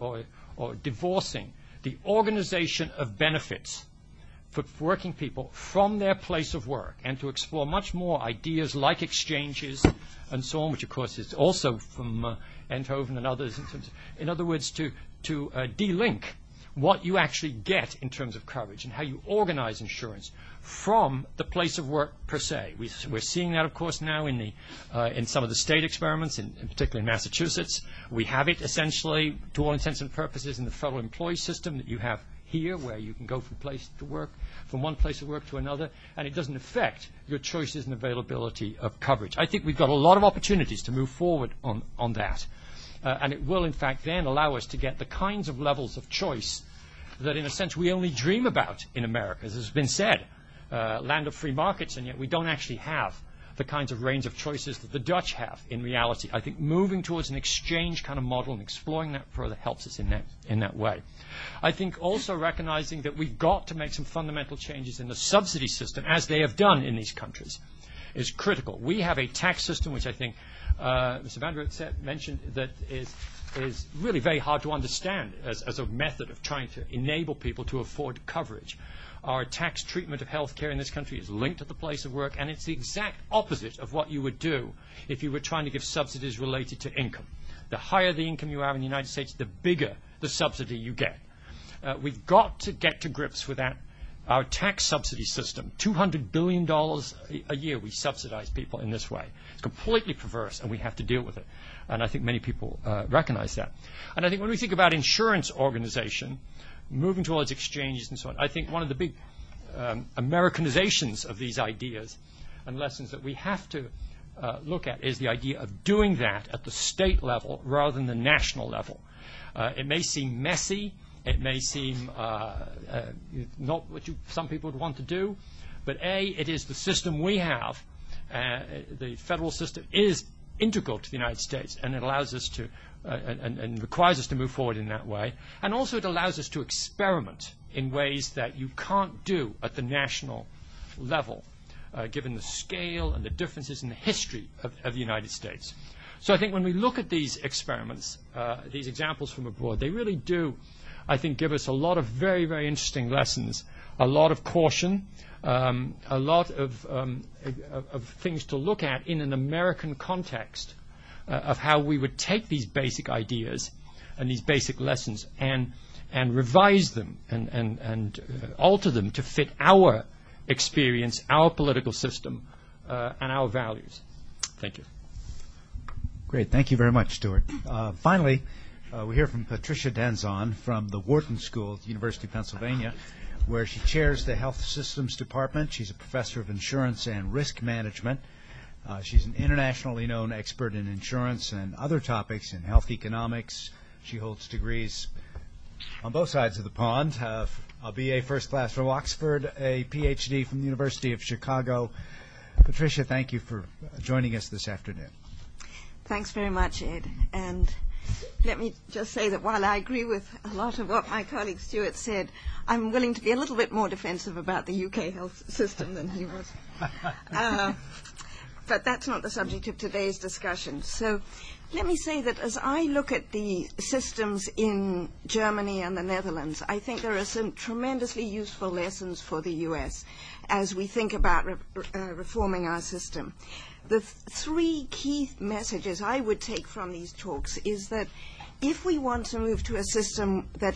or divorcing the organization of benefits for working people from their place of work, and to explore much more ideas like exchanges and so on, which of course is also from Enthoven and others. In other words, to de-link what you actually get in terms of coverage and how you organize insurance from the place of work per se. We're seeing that, of course, now in some of the state experiments, in particular in Massachusetts. We have it essentially, to all intents and purposes, in the federal employee system that you have here, where you can go from one place of work to another, and it doesn't affect your choices and availability of coverage. I think we've got a lot of opportunities to move forward on that. And it will, in fact, then allow us to get the kinds of levels of choice that, in a sense, we only dream about in America. As has been said, land of free markets, and yet we don't actually have the kinds of range of choices that the Dutch have in reality. I think moving towards an exchange kind of model and exploring that further helps us in that way. I think also recognizing that we've got to make some fundamental changes in the subsidy system, as they have done in these countries, is critical. We have a tax system which I think Mr. Van der Rohe mentioned that is really very hard to understand as a method of trying to enable people to afford coverage. Our tax treatment of health care in this country is linked to the place of work, and it's the exact opposite of what you would do if you were trying to give subsidies related to income. The higher the income you have in the United States, the bigger the subsidy you get. We've got to get to grips with that. Our tax subsidy system, $200 billion a year we subsidize people in this way. It's completely perverse, and we have to deal with it. And I think many people recognize that. And I think when we think about insurance organization, moving towards exchanges and so on, I think one of the big Americanizations of these ideas and lessons that we have to look at is the idea of doing that at the state level rather than the national level. It may seem messy. It may seem not what some people would want to do. But it is the system we have. The federal system is integral to the United States, and it allows us to, and requires us to move forward in that way. And also it allows us to experiment in ways that you can't do at the national level, given the scale and the differences in the history of the United States. So I think when we look at these experiments, these examples from abroad, they really do, I think, give us a lot of very, very interesting lessons, a lot of caution, a lot of things to look at in an American context of how we would take these basic ideas and these basic lessons and revise them and alter them to fit our experience, our political system, and our values. Thank you. Great. Thank you very much, Stuart. Finally, we hear from Patricia Danzon from the Wharton School at the University of Pennsylvania, where she chairs the Health Systems Department. She's a professor of insurance and risk management. She's an internationally known expert in insurance and other topics in health economics. She holds degrees on both sides of the pond, a BA First Class from Oxford, a PhD from the University of Chicago. Patricia, thank you for joining us this afternoon. Thanks very much, Ed. And let me just say that while I agree with a lot of what my colleague Stuart said, I'm willing to be a little bit more defensive about the UK health system than he was. But that's not the subject of today's discussion. So let me say that as I look at the systems in Germany and the Netherlands, I think there are some tremendously useful lessons for the US as we think about reforming our system. The three key messages I would take from these talks is that if we want to move to a system that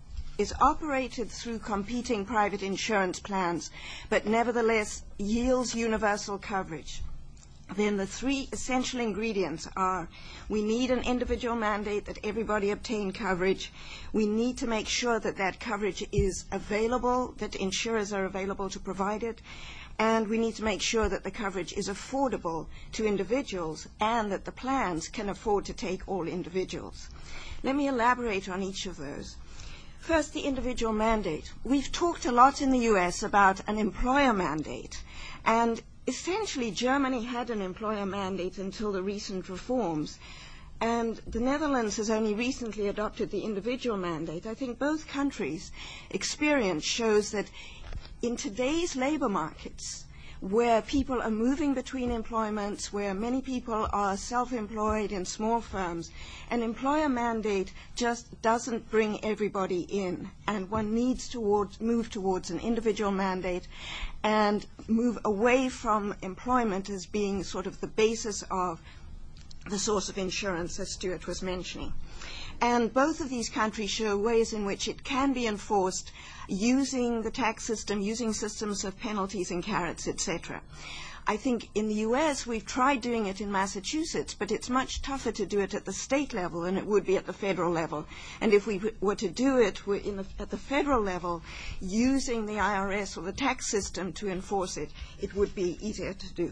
is operated through competing private insurance plans, but nevertheless yields universal coverage, then the three essential ingredients are: we need an individual mandate that everybody obtain coverage. We need to make sure that that coverage is available, that insurers are available to provide it. And we need to make sure that the coverage is affordable to individuals and that the plans can afford to take all individuals. Let me elaborate on each of those. First, the individual mandate. We've talked a lot in the US about an employer mandate, and essentially Germany had an employer mandate until the recent reforms, and the Netherlands has only recently adopted the individual mandate. I think both countries' experience shows that in today's labor markets, where people are moving between employments, where many people are self-employed in small firms, an employer mandate just doesn't bring everybody in, and one needs to move towards an individual mandate and move away from employment as being sort of the basis of the source of insurance, as Stuart was mentioning. And both of these countries show ways in which it can be enforced using the tax system, using systems of penalties and carrots, etc. I think in the US we've tried doing it in Massachusetts, but it's much tougher to do it at the state level than it would be at the federal level. And if we were to do it at the federal level, using the IRS or the tax system to enforce it, it would be easier to do.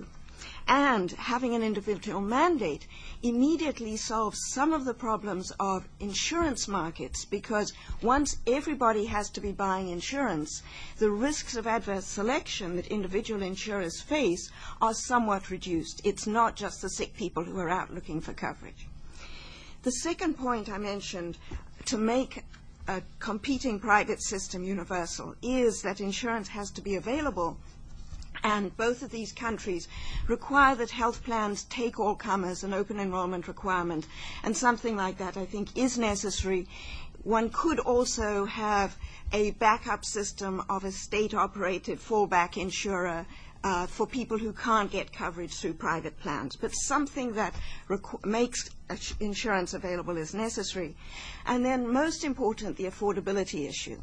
And having an individual mandate immediately solves some of the problems of insurance markets, because once everybody has to be buying insurance, the risks of adverse selection that individual insurers face are somewhat reduced. It's not just the sick people who are out looking for coverage. The second point I mentioned, to make a competing private system universal, is that insurance has to be available. And both of these countries require that health plans take all comers, an open enrollment requirement, and something like that I think is necessary. One could also have a backup system of a state-operated fallback insurer for people who can't get coverage through private plans. But something that makes insurance available is necessary. And then, most important, the affordability issue.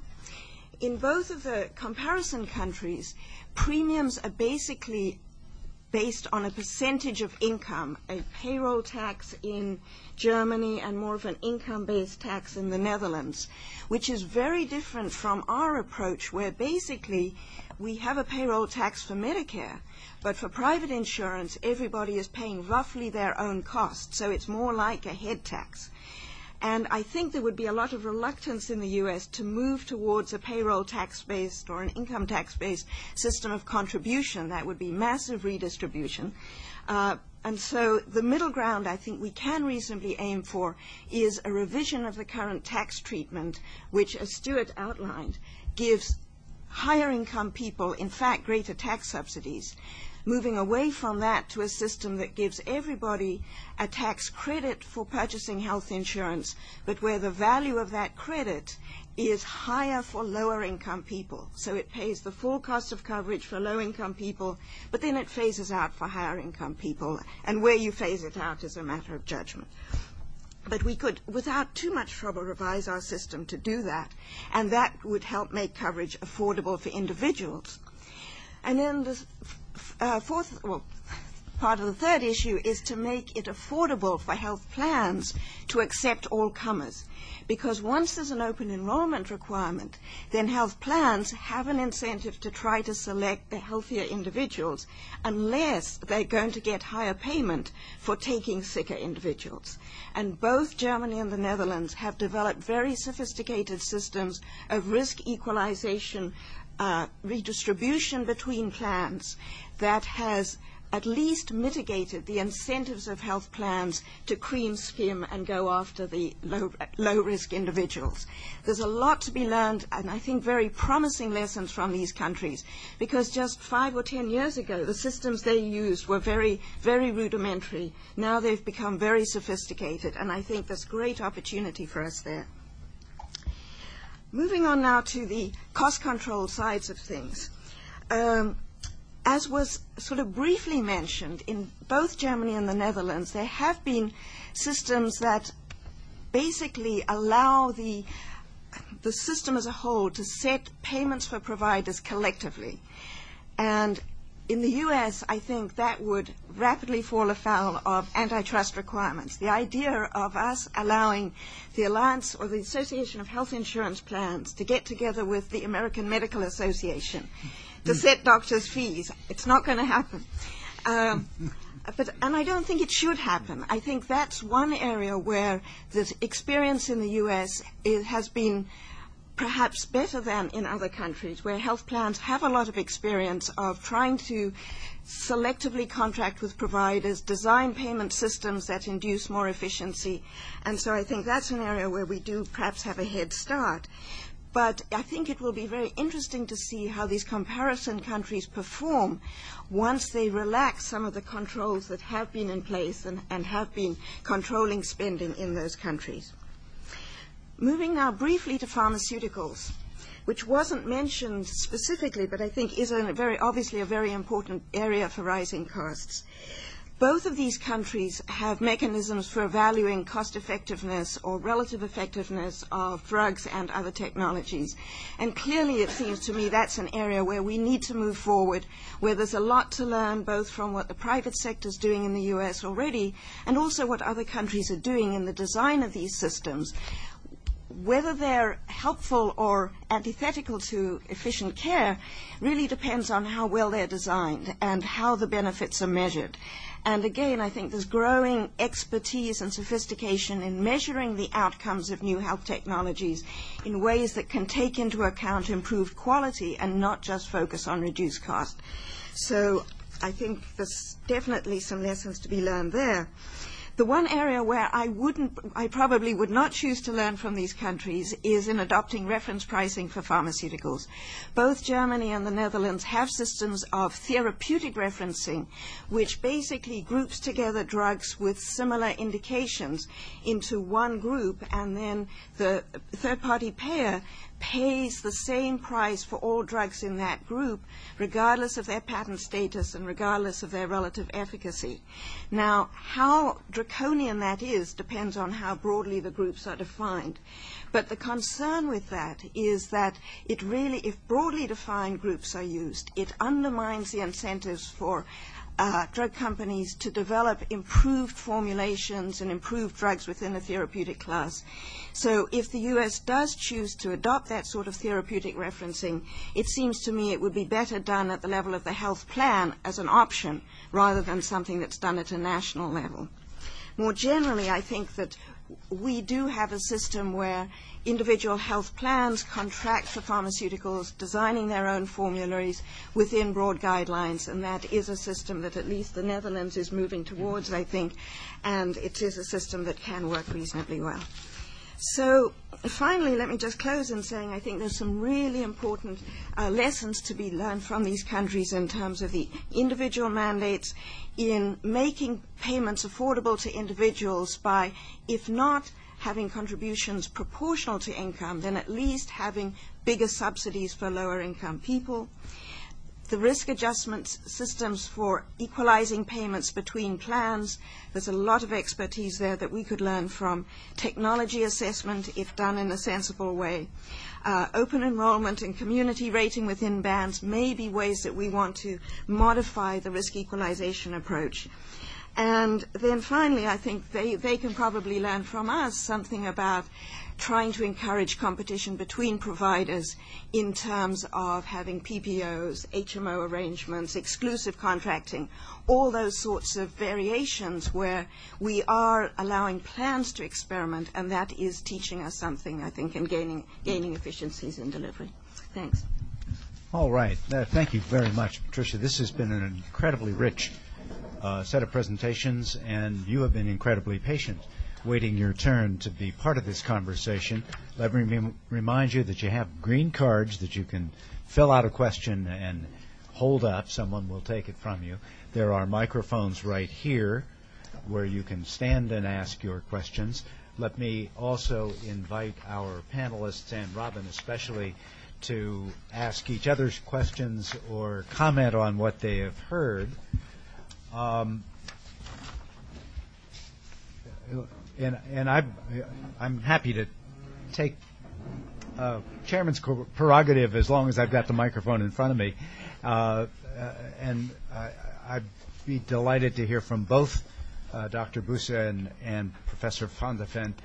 In both of the comparison countries, premiums are basically based on a percentage of income, a payroll tax in Germany and more of an income-based tax in the Netherlands, which is very different from our approach, where basically we have a payroll tax for Medicare, but for private insurance, everybody is paying roughly their own cost, so it's more like a head tax. And I think there would be a lot of reluctance in the U.S. to move towards a payroll tax-based or an income tax-based system of contribution. That would be massive redistribution. And so the middle ground I think we can reasonably aim for is a revision of the current tax treatment, which, as Stuart outlined, gives higher income people, in fact, greater tax subsidies, moving away from that to a system that gives everybody a tax credit for purchasing health insurance, but where the value of that credit is higher for lower income people. So it pays the full cost of coverage for low income people, but then it phases out for higher income people. And where you phase it out is a matter of judgment. But we could, without too much trouble, revise our system to do that, and that would help make coverage affordable for individuals. And then the part of the third issue is to make it affordable for health plans to accept all comers. Because once there's an open enrollment requirement, then health plans have an incentive to try to select the healthier individuals unless they're going to get higher payment for taking sicker individuals. And both Germany and the Netherlands have developed very sophisticated systems of risk equalization, redistribution between plans that has at least mitigated the incentives of health plans to cream skim and go after the low-risk individuals. There's a lot to be learned, and I think very promising lessons from these countries, because just 5 or 10 years ago, the systems they used were very, very rudimentary. Now they've become very sophisticated, and I think there's great opportunity for us there. Moving on now to the cost control sides of things. As was sort of briefly mentioned, in both Germany and the Netherlands, there have been systems that basically allow the system as a whole to set payments for providers collectively. And in the U.S., I think that would rapidly fall afoul of antitrust requirements. The idea of us allowing the Alliance or the Association of Health Insurance Plans to get together with the American Medical Association to set doctors' fees, it's not going to happen. And I don't think it should happen. I think that's one area where the experience in the U.S. has been perhaps better than in other countries, where health plans have a lot of experience of trying to selectively contract with providers, design payment systems that induce more efficiency. And so I think that's an area where we do perhaps have a head start. But I think it will be very interesting to see how these comparison countries perform once they relax some of the controls that have been in place and have been controlling spending in those countries. Moving now briefly to pharmaceuticals, which wasn't mentioned specifically, but I think is obviously a very important area for rising costs. Both of these countries have mechanisms for evaluating cost effectiveness or relative effectiveness of drugs and other technologies. And clearly it seems to me that's an area where we need to move forward, where there's a lot to learn both from what the private sector is doing in the US already and also what other countries are doing in the design of these systems. Whether they're helpful or antithetical to efficient care really depends on how well they're designed and how the benefits are measured. And again, I think there's growing expertise and sophistication in measuring the outcomes of new health technologies in ways that can take into account improved quality and not just focus on reduced cost. So I think there's definitely some lessons to be learned there. The one area where I probably would not choose to learn from these countries is in adopting reference pricing for pharmaceuticals. Both Germany and the Netherlands have systems of therapeutic referencing, which basically groups together drugs with similar indications into one group, and then the third-party payer pays the same price for all drugs in that group, regardless of their patent status and regardless of their relative efficacy. Now, how draconian that is depends on how broadly the groups are defined. But the concern with that is that it really, if broadly defined groups are used, it undermines the incentives for drug companies to develop improved formulations and improved drugs within a therapeutic class. So if the U.S. does choose to adopt that sort of therapeutic referencing, it seems to me it would be better done at the level of the health plan as an option rather than something that's done at a national level. more generally, I think that we do have a system where individual health plans contract for pharmaceuticals, designing their own formularies within broad guidelines, and that is a system that at least the Netherlands is moving towards, I think, and it is a system that can work reasonably well. So finally, let me just close in saying I think there's some really important lessons to be learned from these countries in terms of the individual mandates in making payments affordable to individuals by, if not having contributions proportional to income, then at least having bigger subsidies for lower income people. The risk adjustment systems for equalizing payments between plans, there's a lot of expertise there that we could learn from. Technology assessment, if done in a sensible way. Open enrollment and community rating within bands may be ways that we want to modify the risk equalization approach. And then finally, I think they can probably learn from us something about trying to encourage competition between providers in terms of having PPOs, HMO arrangements, exclusive contracting, all those sorts of variations where we are allowing plans to experiment, and that is teaching us something, I think, and gaining efficiencies in delivery. Thanks. All right. Thank you very much, Patricia. This has been an incredibly rich set of presentations, and you have been incredibly patient waiting your turn to be part of this conversation. Let me remind you that you have green cards that you can fill out a question and hold up. Someone will take it from you. There are microphones right here where you can stand and ask your questions. Let me also invite our panelists, and Robin especially, to ask each other's questions or comment on what they have heard. And I'm happy to take chairman's prerogative as long as I've got the microphone in front of me. And I'd be delighted to hear from both Dr. Busse and Professor van de Ven.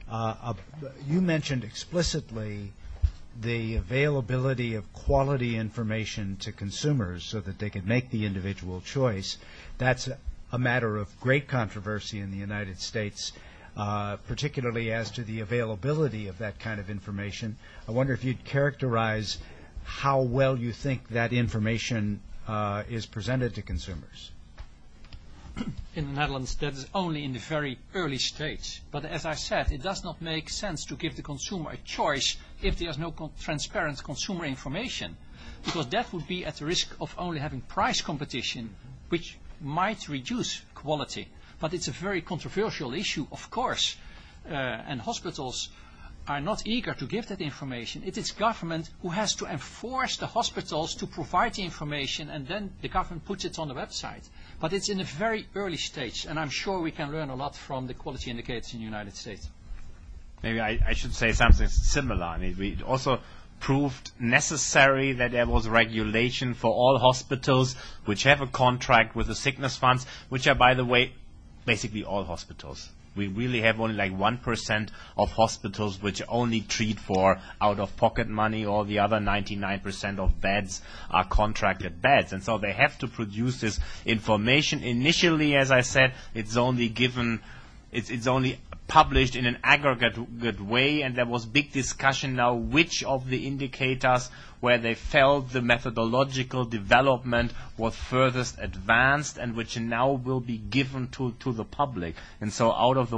You mentioned explicitly the availability of quality information to consumers so that they could make the individual choice. That's a matter of great controversy in the United States, particularly as to the availability of that kind of information. I wonder if you'd characterize how well you think that information is presented to consumers. In the Netherlands, that is only in the very early stage. But as I said, it does not make sense to give the consumer a choice if there is no transparent consumer information, because that would be at the risk of only having price competition, which might reduce quality. But it's a very controversial issue, of course, and hospitals are not eager to give that information. It is government who has to enforce the hospitals to provide the information, and then the government puts it on the website. But it's in a very early stage, and I'm sure we can learn a lot from the quality indicators in the United States. Maybe I should say something similar. I mean, we also proved necessary that there was regulation for all hospitals which have a contract with the sickness funds, which are, by the way, basically all hospitals. We really have only like 1% of hospitals which only treat for out-of-pocket money. All the other 99% of beds are contracted beds. And so they have to produce this information. Initially, as I said, it's only published in an aggregate way, and there was big discussion now which of the indicators where they felt the methodological development was furthest advanced and which now will be given to the public. And so out of the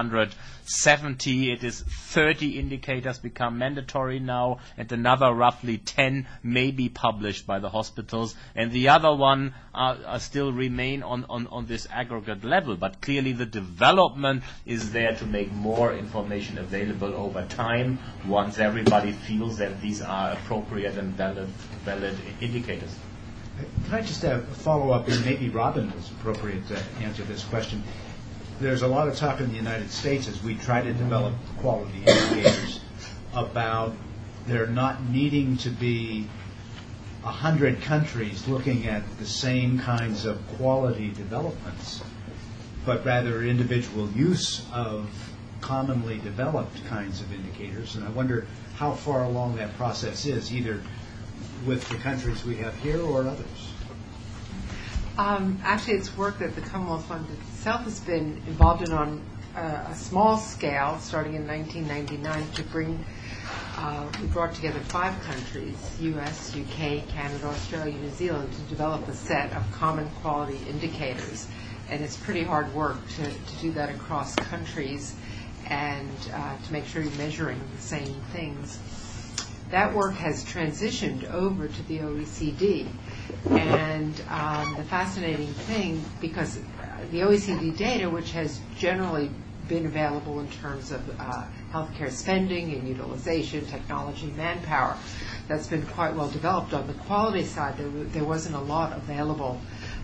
170, it is 30 indicators become mandatory now, and another roughly 10 may be published by the hospitals, and the other one are still remain on this aggregate level. But clearly the development is there to make more information available over time once everybody feels that these are appropriate and valid indicators. Can I just follow up, and maybe Robin is appropriate to answer this question. There's a lot of talk in the United States as we try to develop quality indicators about there not needing to be 100 countries looking at the same kinds of quality developments, but rather individual use of commonly developed kinds of indicators. And I wonder how far along that process is, either with the countries we have here or others. Actually, it's work that the Commonwealth Fund itself has been involved in on a small scale, starting in 1999, to bring, we brought together 5 countries, US, UK, Canada, Australia, New Zealand, to develop a set of common quality indicators. And it's pretty hard work to do that across countries and to make sure you're measuring the same things. That work has transitioned over to the OECD. And the fascinating thing, because the OECD data, which has generally been available in terms of healthcare spending and utilization, technology, manpower, that's been quite well developed. On the quality side, there wasn't a lot available.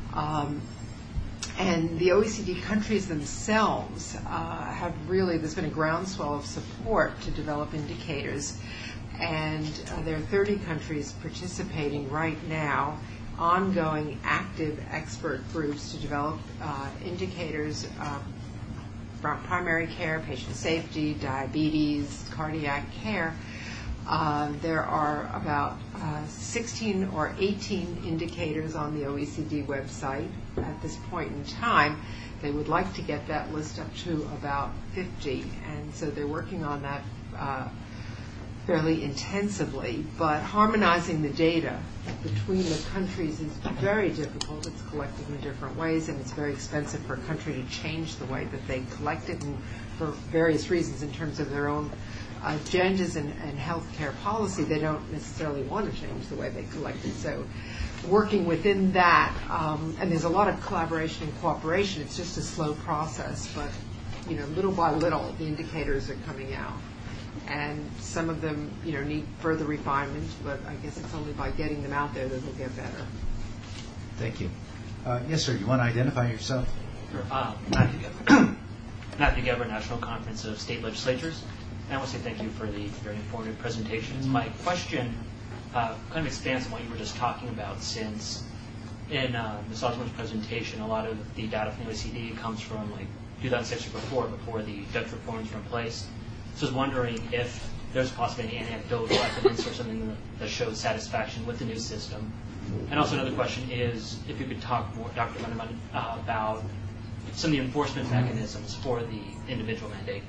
And the OECD countries themselves have really, there's been a groundswell of support to develop indicators. And there are 30 countries participating right now, ongoing active expert groups to develop indicators around primary care, patient safety, diabetes, cardiac care. There are about 16 or 18 indicators on the OECD website at this point in time. They would like to get that list up to about 50, and so they're working on that fairly intensively. But harmonizing the data between the countries is very difficult. It's collected in different ways, and it's very expensive for a country to change the way that they collect it, and for various reasons in terms of their own agendas and healthcare policy, they don't necessarily want to change the way they collect it. So working within that, and there's a lot of collaboration and cooperation. It's just a slow process, but little by little, the indicators are coming out. And some of them, need further refinement, but I guess it's only by getting them out there that they'll get better. Thank you. Yes, sir. You want to identify yourself? Sure. Matthew Geber, National Conference of State Legislatures. And I want to say thank you for the very informative presentations. My question kind of expands on what you were just talking about, since in Ms. Osborne's presentation, a lot of the data from the OECD comes from 2006 or before the Dutch reforms were in place. So I was wondering if there's possibly any anecdotal evidence or something that shows satisfaction with the new system. And also another question is if you could talk more, Dr. Lindemann, about some of the enforcement mechanisms for the individual mandate.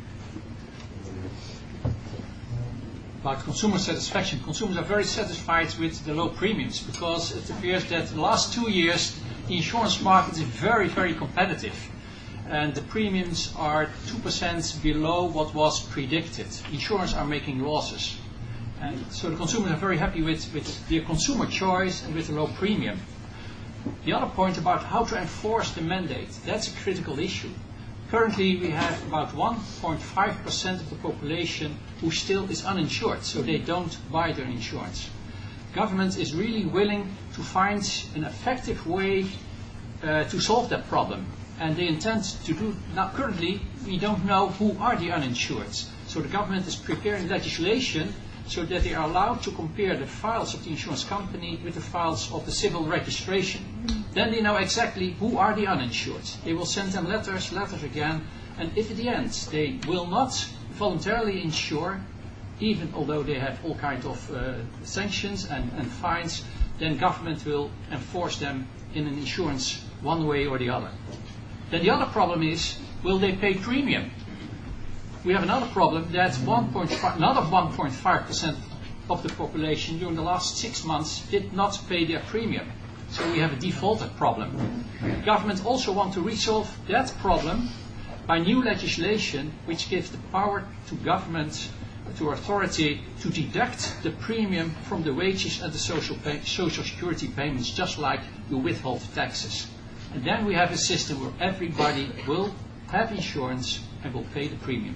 About consumer satisfaction, consumers are very satisfied with the low premiums, because it appears that the last 2 years the insurance market is very, very competitive. And the premiums are 2% below what was predicted. Insurers are making losses. And so the consumers are very happy with their consumer choice and with the low premium. The other point about how to enforce the mandate, that's a critical issue. Currently we have about 1.5% of the population who still is uninsured, so they don't buy their insurance. Government is really willing to find an effective way to solve that problem. And they intend to do. Now, currently, we don't know who are the uninsured. So the government is preparing legislation so that they are allowed to compare the files of the insurance company with the files of the civil registration. Then they know exactly who are the uninsured. They will send them letters again. And if at the end they will not voluntarily insure, even although they have all kinds of sanctions and fines, then government will enforce them in an insurance one way or the other. Then the other problem is, will they pay premium? We have another problem that another 1.5% of the population during the last 6 months did not pay their premium. So we have a defaulted problem. Government also want to resolve that problem by new legislation which gives the power to government, to authority, to deduct the premium from the wages and the social security payments, just like you withhold taxes. And then we have a system where everybody will have insurance and will pay the premium.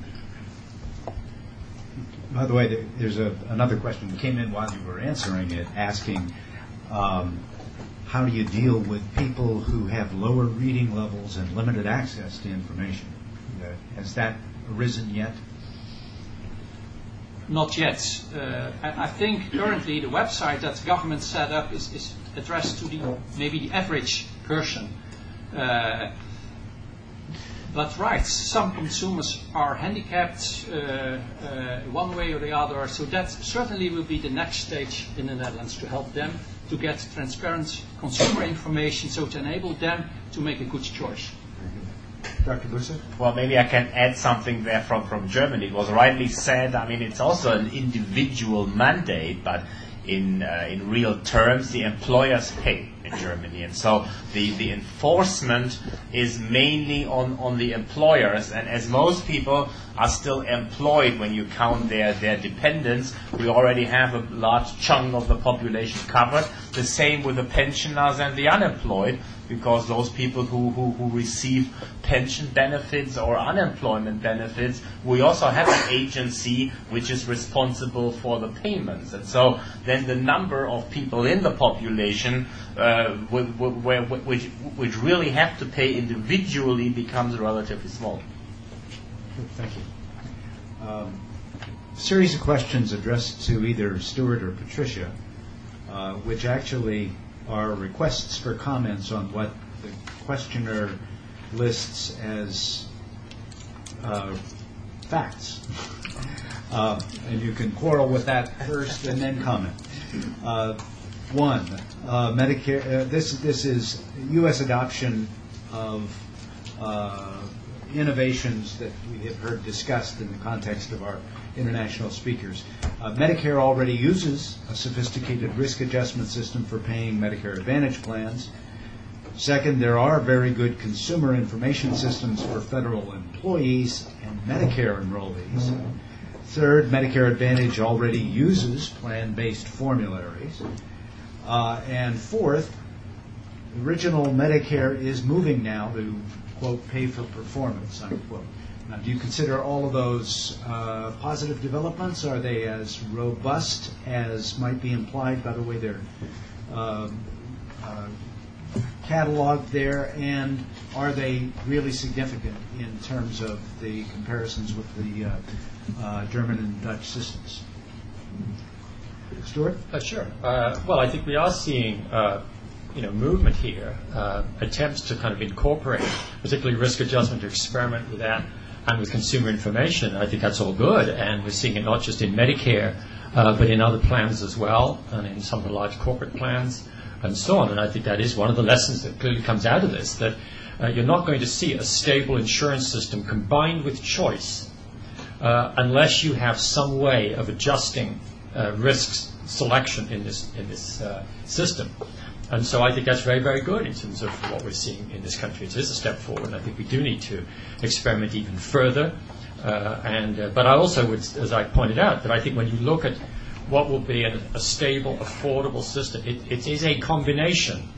By the way, there's another question that came in while you were answering it, asking how do you deal with people who have lower reading levels and limited access to information? Has that arisen yet? Not yet. I think currently the website that the government set up is addressed to maybe the average person. But right, some consumers are handicapped one way or the other, so that certainly will be the next stage in the Netherlands to help them to get transparent consumer information, so to enable them to make a good choice. Dr. Busse? Well, maybe I can add something there from Germany. It was rightly said, I mean, it's also an individual mandate, but in real terms, the employers pay in Germany. And so the enforcement is mainly on the employers. And as most people are still employed when you count their dependents, we already have a large chunk of the population covered. The same with the pensioners and the unemployed, because those people who receive pension benefits or unemployment benefits, we also have an agency which is responsible for the payments. And so then the number of people in the population which really have to pay individually becomes relatively small. Thank you. Series of questions addressed to either Stuart or Patricia, which actually are requests for comments on what the questioner lists as facts. And you can quarrel with that first and then comment. One, Medicare. This is U.S. adoption of innovations that we have heard discussed in the context of our international speakers. Medicare already uses a sophisticated risk adjustment system for paying Medicare Advantage plans. Second, there are very good consumer information systems for federal employees and Medicare enrollees. Third, Medicare Advantage already uses plan-based formularies. And fourth, original Medicare is moving now to, quote, pay for performance, unquote. Now, do you consider all of those positive developments? Are they as robust as might be implied by the way they're cataloged there? And are they really significant in terms of the comparisons with the German and Dutch systems? Stuart? Sure. Well, I think we are seeing movement here, attempts to kind of incorporate, particularly risk adjustment, to experiment with that, and with consumer information. I think that's all good, and we're seeing it not just in Medicare, but in other plans as well, and in some of the large corporate plans, and so on. And I think that is one of the lessons that clearly comes out of this, that you're not going to see a stable insurance system combined with choice unless you have some way of adjusting risk selection in this system. And so I think that's very, very good in terms of what we're seeing in this country. It is a step forward, and I think we do need to experiment even further. But I also would, as I pointed out, that I think when you look at what will be a stable, affordable system, it is a combination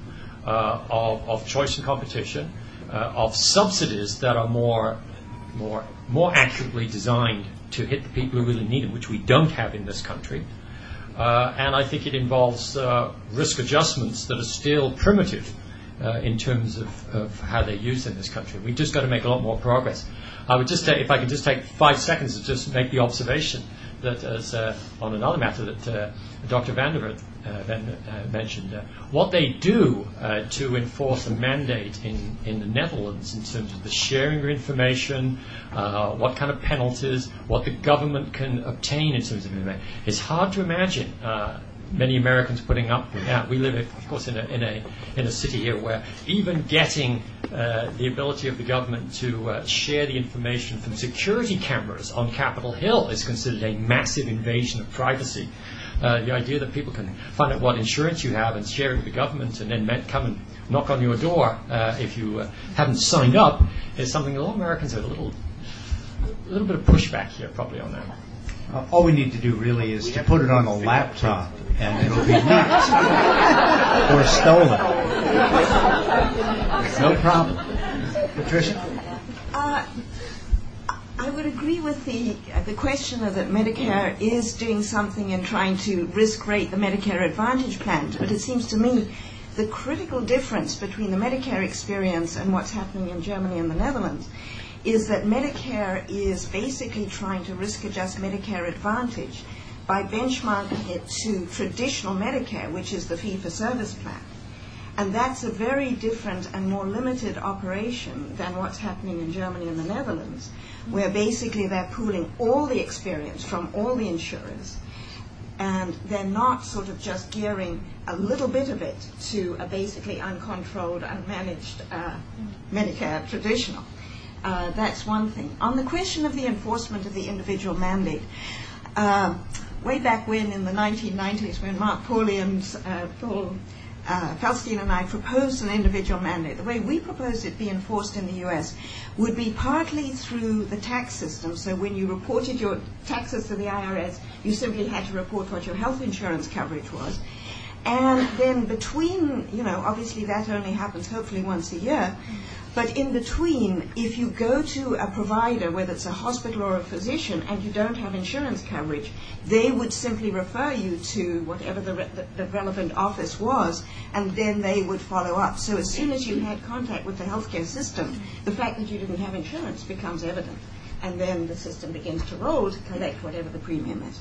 of choice and competition, of subsidies that are more accurately designed to hit the people who really need it, which we don't have in this country. And I think it involves risk adjustments that are still primitive in terms of how they're used in this country. We've just got to make a lot more progress. I would just if I could just take 5 seconds to just make the observation that, as on another matter that Dr. Vandervert mentioned, what they do to enforce a mandate in the Netherlands in terms of the sharing of information, what kind of penalties, what the government can obtain in terms of information, it's hard to imagine many Americans putting up with that. We live, of course, in a city here where even getting the ability of the government to share the information from security cameras on Capitol Hill is considered a massive invasion of privacy. The idea that people can find out what insurance you have and share it with the government and then come and knock on your door if you haven't signed up is something a lot of Americans have a little bit of pushback here probably on that. All we need to do really is to put it on a laptop and it'll be leaked or stolen. No problem. Patricia? I would agree with the questioner that Medicare is doing something in trying to risk rate the Medicare Advantage plan, but it seems to me the critical difference between the Medicare experience and what's happening in Germany and the Netherlands is that Medicare is basically trying to risk adjust Medicare Advantage by benchmarking it to traditional Medicare, which is the fee-for-service plan. And that's a very different and more limited operation than what's happening in Germany and the Netherlands, where basically they're pooling all the experience from all the insurers, and they're not sort of just gearing a little bit of it to a basically uncontrolled, unmanaged Medicare traditional. That's one thing. On the question of the enforcement of the individual mandate, way back when in the 1990s, when Mark Pauly and Paul Feldstein and I proposed an individual mandate, the way we proposed it be enforced in the US would be partly through the tax system. So when you reported your taxes to the IRS, you simply had to report what your health insurance coverage was. And then between, obviously that only happens hopefully once a year, but in between, if you go to a provider, whether it's a hospital or a physician, and you don't have insurance coverage, they would simply refer you to whatever the relevant office was, and then they would follow up. So as soon as you had contact with the healthcare system, the fact that you didn't have insurance becomes evident. And then the system begins to roll to collect whatever the premium is.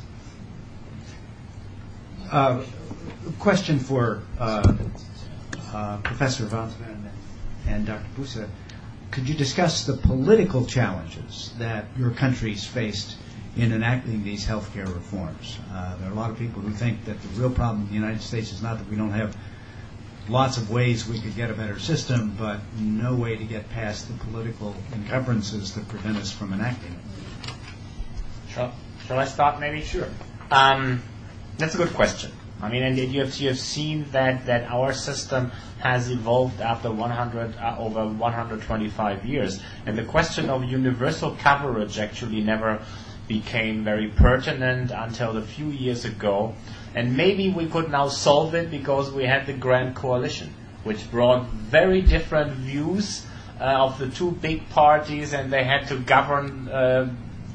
Question for Professor Van and Dr. Busse. Could you discuss the political challenges that your country's faced in enacting these healthcare reforms? There are a lot of people who think that the real problem in the United States is not that we don't have lots of ways we could get a better system, but no way to get past the political encumbrances that prevent us from enacting it. Shall I start maybe? Sure. That's a good question. I mean, and you have seen that our system has evolved after over 125 years. And the question of universal coverage actually never became very pertinent until a few years ago. And maybe we could now solve it because we had the Grand Coalition, which brought very different views of the two big parties, and they had to govern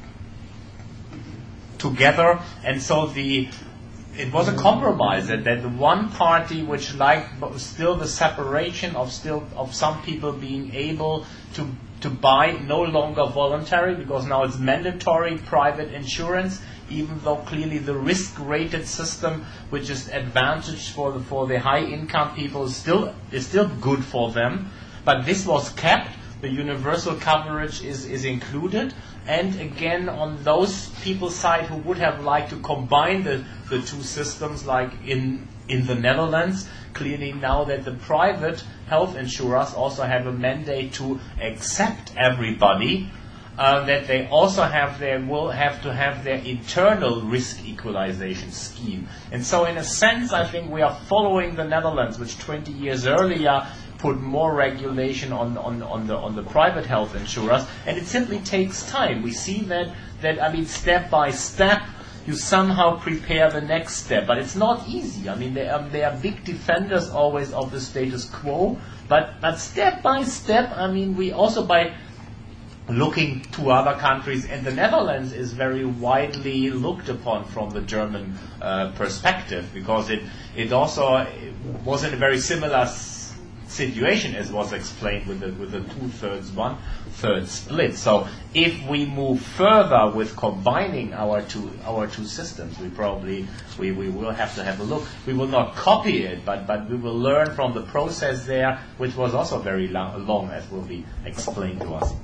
together. And so it was a compromise that the one party which liked still the separation of some people being able to buy no longer voluntary, because now it's mandatory private insurance, even though clearly the risk-rated system, which is advantage for the high-income people, is still good for them. But this was kept. The universal coverage is included. And again, on those people's side who would have liked to combine the two systems, like in the Netherlands, clearly now that the private health insurers also have a mandate to accept everybody, that they also will have to have their internal risk equalization scheme. And so in a sense, I think we are following the Netherlands, which 20 years earlier put more regulation on the private health insurers, and it simply takes time. We see that I mean, step by step, you somehow prepare the next step, but it's not easy. I mean, they are big defenders always of the status quo, but step by step, I mean, we also by looking to other countries, and the Netherlands is very widely looked upon from the German perspective, because it also was in a very similar situation as was explained with the 2/3, 1/3 split. So if we move further with combining our two systems, we will have to have a look. We will not copy it, but we will learn from the process there, which was also very long, as will be explained to us.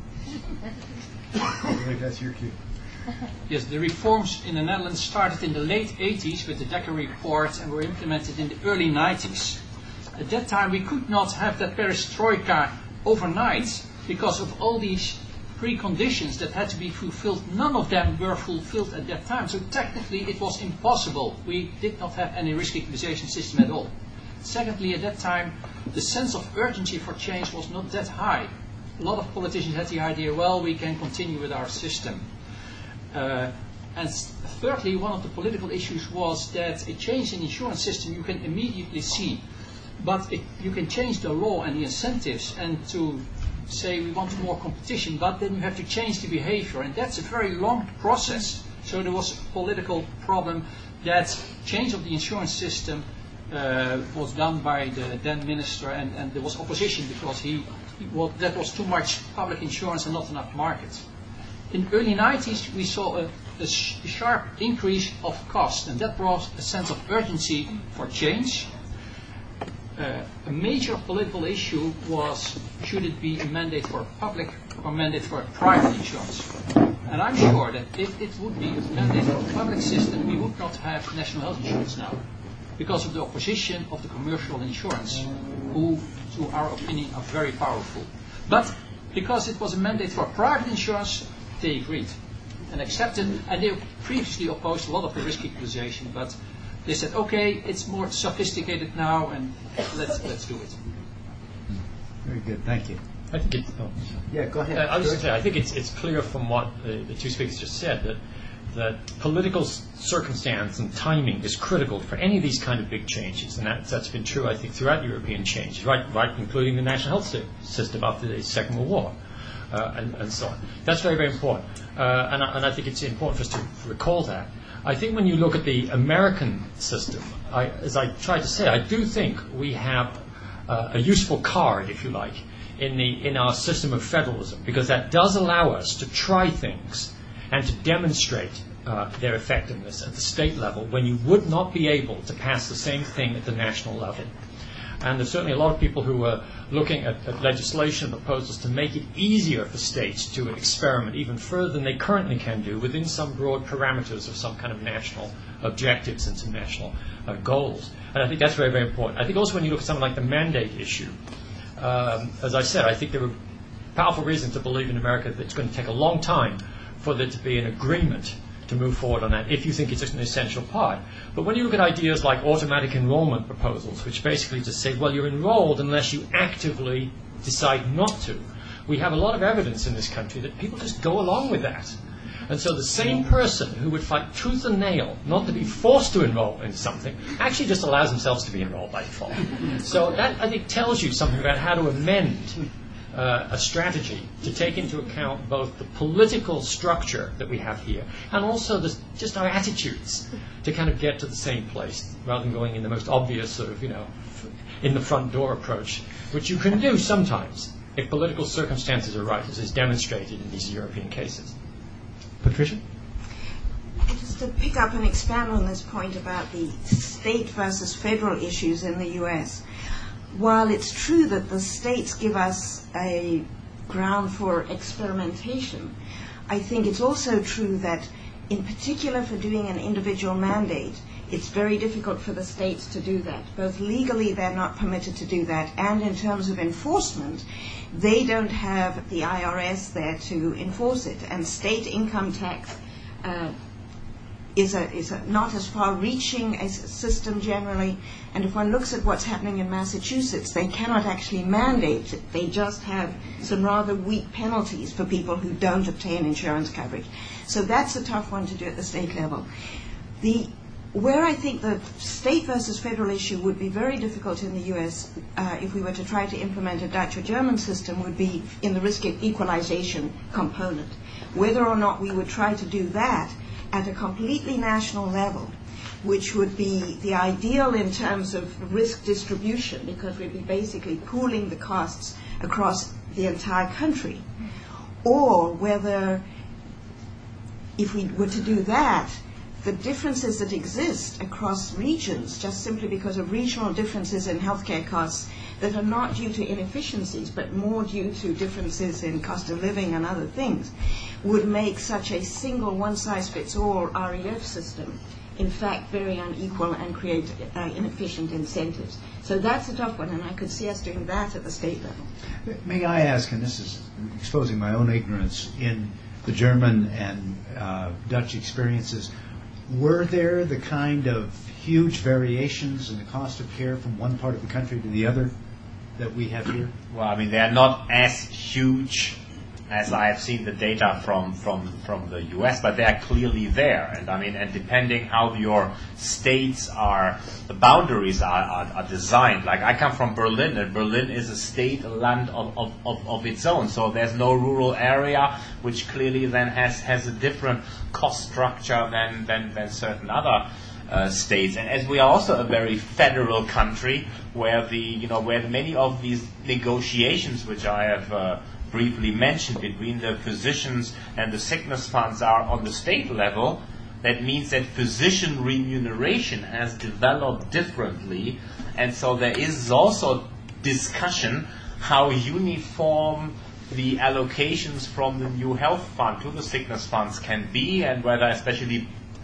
I think that's your cue. Yes, the reforms in the Netherlands started in the late 80s with the Decker report and were implemented in the early 90s. At that time, we could not have that perestroika overnight because of all these preconditions that had to be fulfilled. None of them were fulfilled at that time, so technically it was impossible. We did not have any risk equalization system at all. Secondly, at that time, the sense of urgency for change was not that high. A lot of politicians had the idea, well, we can continue with our system. And thirdly, one of the political issues was that a change in the insurance system you can immediately see. But you can change the law and the incentives and to say we want more competition, but then you have to change the behavior, and that's a very long process. So there was a political problem that change of the insurance system was done by the then minister, and there was opposition because that was too much public insurance and not enough market. In the early 90s, we saw a sharp increase of cost, and that brought a sense of urgency for change. a major political issue was, should it be a mandate for public or mandate for private insurance? And I'm sure that if it would be a mandate for a public system, we would not have national health insurance now, because of the opposition of the commercial insurance, who, to our opinion, are very powerful. But because it was a mandate for private insurance, they agreed and accepted, and they previously opposed a lot of the risk equalization, but they said, okay, it's more sophisticated now, and let's do it. Very good, thank you. I think it's. Yeah, go ahead. I was going to say, I think it's clear from what the two speakers just said that political circumstance and timing is critical for any of these kind of big changes, and that's been true, I think, throughout European changes, right, including the national health system after the Second World War, and so on. That's very, very important, and I think it's important for us to recall that. I think when you look at the American system, as I tried to say, I do think we have a useful card, if you like, in our system of federalism, because that does allow us to try things and to demonstrate their effectiveness at the state level when you would not be able to pass the same thing at the national level. And there's certainly a lot of people who are looking at legislation proposals to make it easier for states to experiment even further than they currently can do within some broad parameters of some kind of national objectives and some national goals. And I think that's very, very important. I think also when you look at something like the mandate issue, as I said, I think there are powerful reasons to believe in America that it's going to take a long time for there to be an agreement to move forward on that, if you think it's just an essential part. But when you look at ideas like automatic enrollment proposals, which basically just say, well, you're enrolled unless you actively decide not to, we have a lot of evidence in this country that people just go along with that. And so the same person who would fight tooth and nail not to be forced to enroll in something actually just allows themselves to be enrolled by default. So that, I think, tells you something about how to amend a strategy to take into account both the political structure that we have here and also just our attitudes to kind of get to the same place rather than going in the most obvious sort of, in the front door approach, which you can do sometimes if political circumstances are right, as is demonstrated in these European cases. Patricia? Just to pick up and expand on this point about the state versus federal issues in the U.S., while it's true that the states give us a ground for experimentation, I think it's also true that, in particular for doing an individual mandate, it's very difficult for the states to do that. Both legally, they're not permitted to do that, and in terms of enforcement, they don't have the IRS there to enforce it. And state income tax is not as far-reaching a system generally. And if one looks at what's happening in Massachusetts, they cannot actually mandate it. They just have some rather weak penalties for people who don't obtain insurance coverage. So that's a tough one to do at the state level. Where I think the state versus federal issue would be very difficult in the U.S. If we were to try to implement a Dutch or German system would be in the risk equalization component. Whether or not we would try to do that at a completely national level, which would be the ideal in terms of risk distribution, because we'd be basically pooling the costs across the entire country. Or whether, if we were to do that, the differences that exist across regions, just simply because of regional differences in healthcare costs that are not due to inefficiencies, but more due to differences in cost of living and other things, would make such a single one-size-fits-all REF system, in fact, very unequal and create inefficient incentives. So that's a tough one, and I could see us doing that at the state level. May I ask, and this is exposing my own ignorance, in the German and Dutch experiences, were there the kind of huge variations in the cost of care from one part of the country to the other that we have here? Well, I mean, they are not as huge as I have seen the data from the US, but they are clearly there. And I mean, and depending how your states are, the boundaries are designed. Like I come from Berlin, and Berlin is a state, a land of its own. So there's no rural area, which clearly then has a different cost structure than certain other states. And as we are also a very federal country, where where many of these negotiations, which I have briefly mentioned, between the physicians and the sickness funds are on the state level, That means that physician remuneration has developed differently, and so there is also discussion how uniform the allocations from the new health fund to the sickness funds can be, and whether especially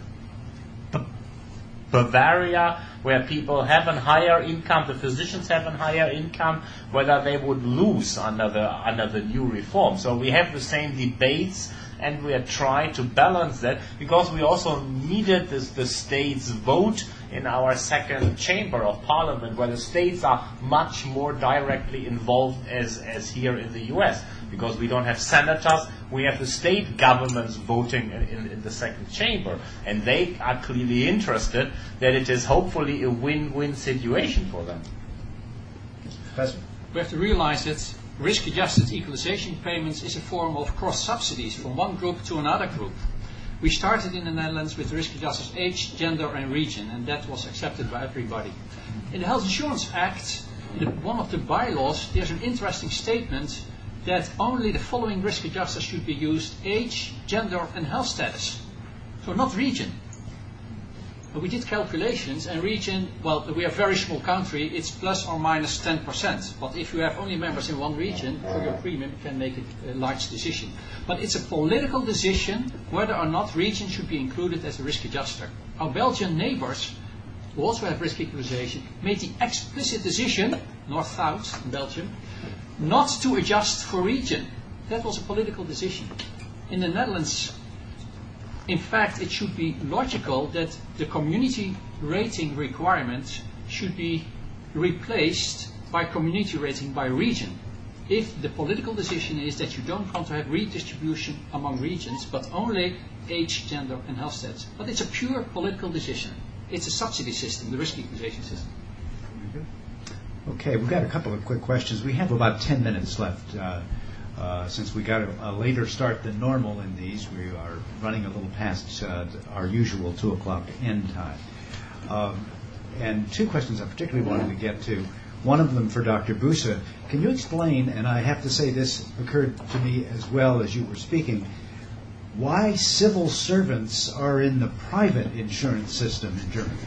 Bavaria, where people have a higher income, the physicians have a higher income, whether they would lose under the new reform. So we have the same debates, and we are trying to balance that, because we also needed the states' vote in our second chamber of parliament, where the states are much more directly involved as here in the US, because we don't have senators, we have the state governments voting in the second chamber, and they are clearly interested that it is hopefully a win-win situation for them. Professor? We have to realize that risk-adjusted equalization payments is a form of cross-subsidies from one group to another group. We started in the Netherlands with risk-adjusted age, gender and region, and that was accepted by everybody. In the Health Insurance Act, one of the bylaws, there's an interesting statement that only the following risk adjusters should be used: age, gender and health status. So not region. But we did calculations, and region, well, we are a very small country, it's plus or minus 10%. But if you have only members in one region, for your premium you can make it a large decision. But it's a political decision whether or not region should be included as a risk adjuster. Our Belgian neighbors, who also have risk equalization, made the explicit decision, north-south in Belgium, not to adjust for region. That was a political decision. In the Netherlands, in fact, it should be logical that the community rating requirement should be replaced by community rating by region. If the political decision is that you don't want to have redistribution among regions, but only age, gender and health status. But it's a pure political decision. It's a subsidy system, the risk equalization system. Okay, we've got a couple of quick questions. We have about 10 minutes left. Since we got a later start than normal in these, we are running a little past our usual 2 o'clock end time. And 2 questions I particularly wanted to get to. One of them for Dr. Busse. Can you explain, and I have to say this occurred to me as well as you were speaking, why civil servants are in the private insurance system in Germany?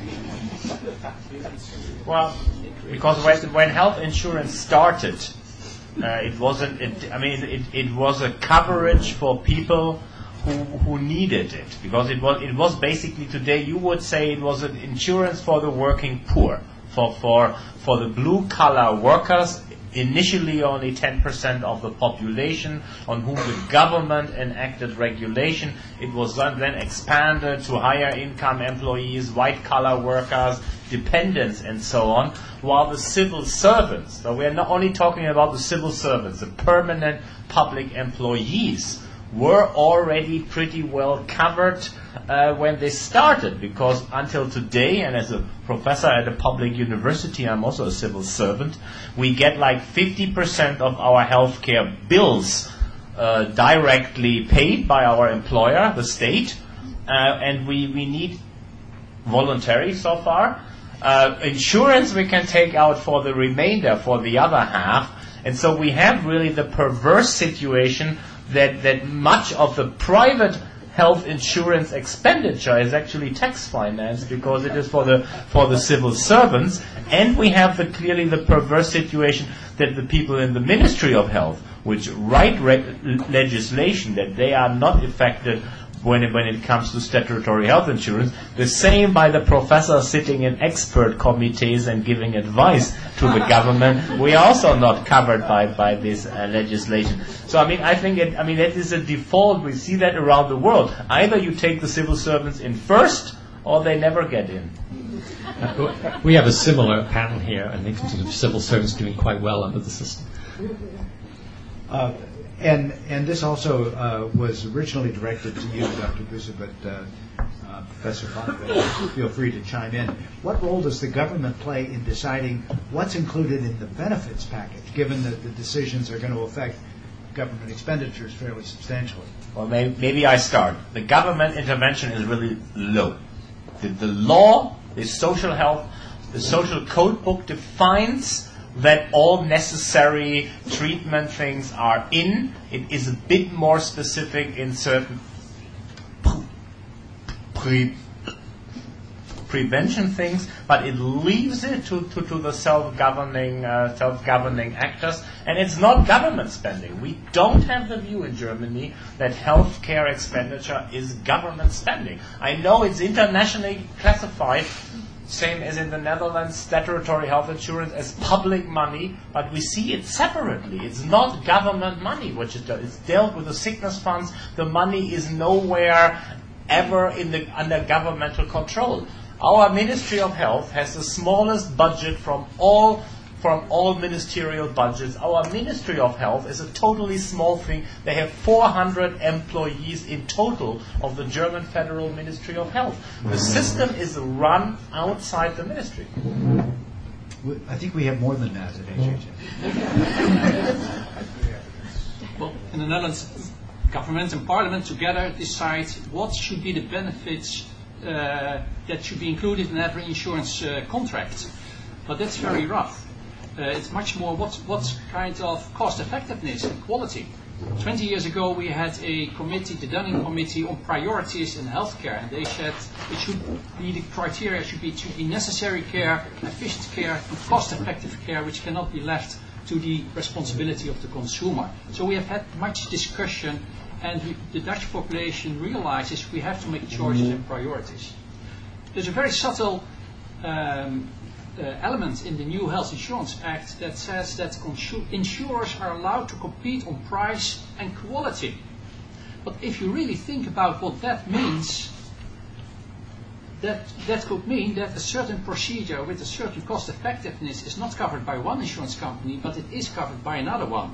Well, because when health insurance started, it was a coverage for people who needed it, because it was basically, today you would say it was an insurance for the working poor, for the blue collar workers. Initially only 10% of the population on whom the government enacted regulation. It was then expanded to higher income employees, white collar workers, dependents and so on, while the civil servants, so we are not only talking about the civil servants, the permanent public employees were already pretty well covered when they started, because until today, and as a professor at a public university, I'm also a civil servant, we get like 50% of our healthcare bills directly paid by our employer, the state, and we need voluntary so far. Insurance we can take out for the remainder, for the other half, and so we have really the perverse situation that much of the private health insurance expenditure is actually tax financed, because it is for the civil servants, and we have clearly the perverse situation that the people in the Ministry of Health, which write legislation, that they are not affected when it comes to statutory health insurance. The same by the professors sitting in expert committees and giving advice to the government. We are also not covered by this legislation. So I think that is a default. We see that around the world. Either you take the civil servants in first, or they never get in. We have a similar pattern here, and I think the civil servants doing quite well under the system. And this also was originally directed to you, Dr. Busse, but Professor Bonneville, feel free to chime in. What role does the government play in deciding what's included in the benefits package, given that the decisions are going to affect government expenditures fairly substantially? Well, maybe I start. The government intervention is really low. The law, the social health, the social code book defines that all necessary treatment things are in. It is a bit more specific in certain prevention things, but it leaves it to the self-governing actors, and it's not government spending. We don't have the view in Germany that healthcare expenditure is government spending. I know it's internationally classified, same as in the Netherlands, statutory health insurance as public money, but we see it separately. It's not government money, which it's dealt with the sickness funds. The money is nowhere ever under governmental control. Our Ministry of Health has the smallest budget from all ministerial budgets. Our Ministry of Health is a totally small thing. They have 400 employees in total of the German Federal Ministry of Health. The system is run outside the ministry. I think we have more than that at HHS. Well, in the Netherlands, government and parliament together decide what should be the benefits that should be included in every insurance contract. But that's very rough. It's much more what kind of cost effectiveness and quality. 20 years ago we had a committee, the Dunning Committee, on priorities in healthcare, and they said the criteria should be necessary care, efficient care, and cost effective care, which cannot be left to the responsibility of the consumer. So we have had much discussion, and the Dutch population realizes we have to make choices and priorities. There's a very subtle element in the new Health Insurance Act that says that insurers are allowed to compete on price and quality. But if you really think about what that means, that could mean that a certain procedure with a certain cost effectiveness is not covered by one insurance company, but it is covered by another one.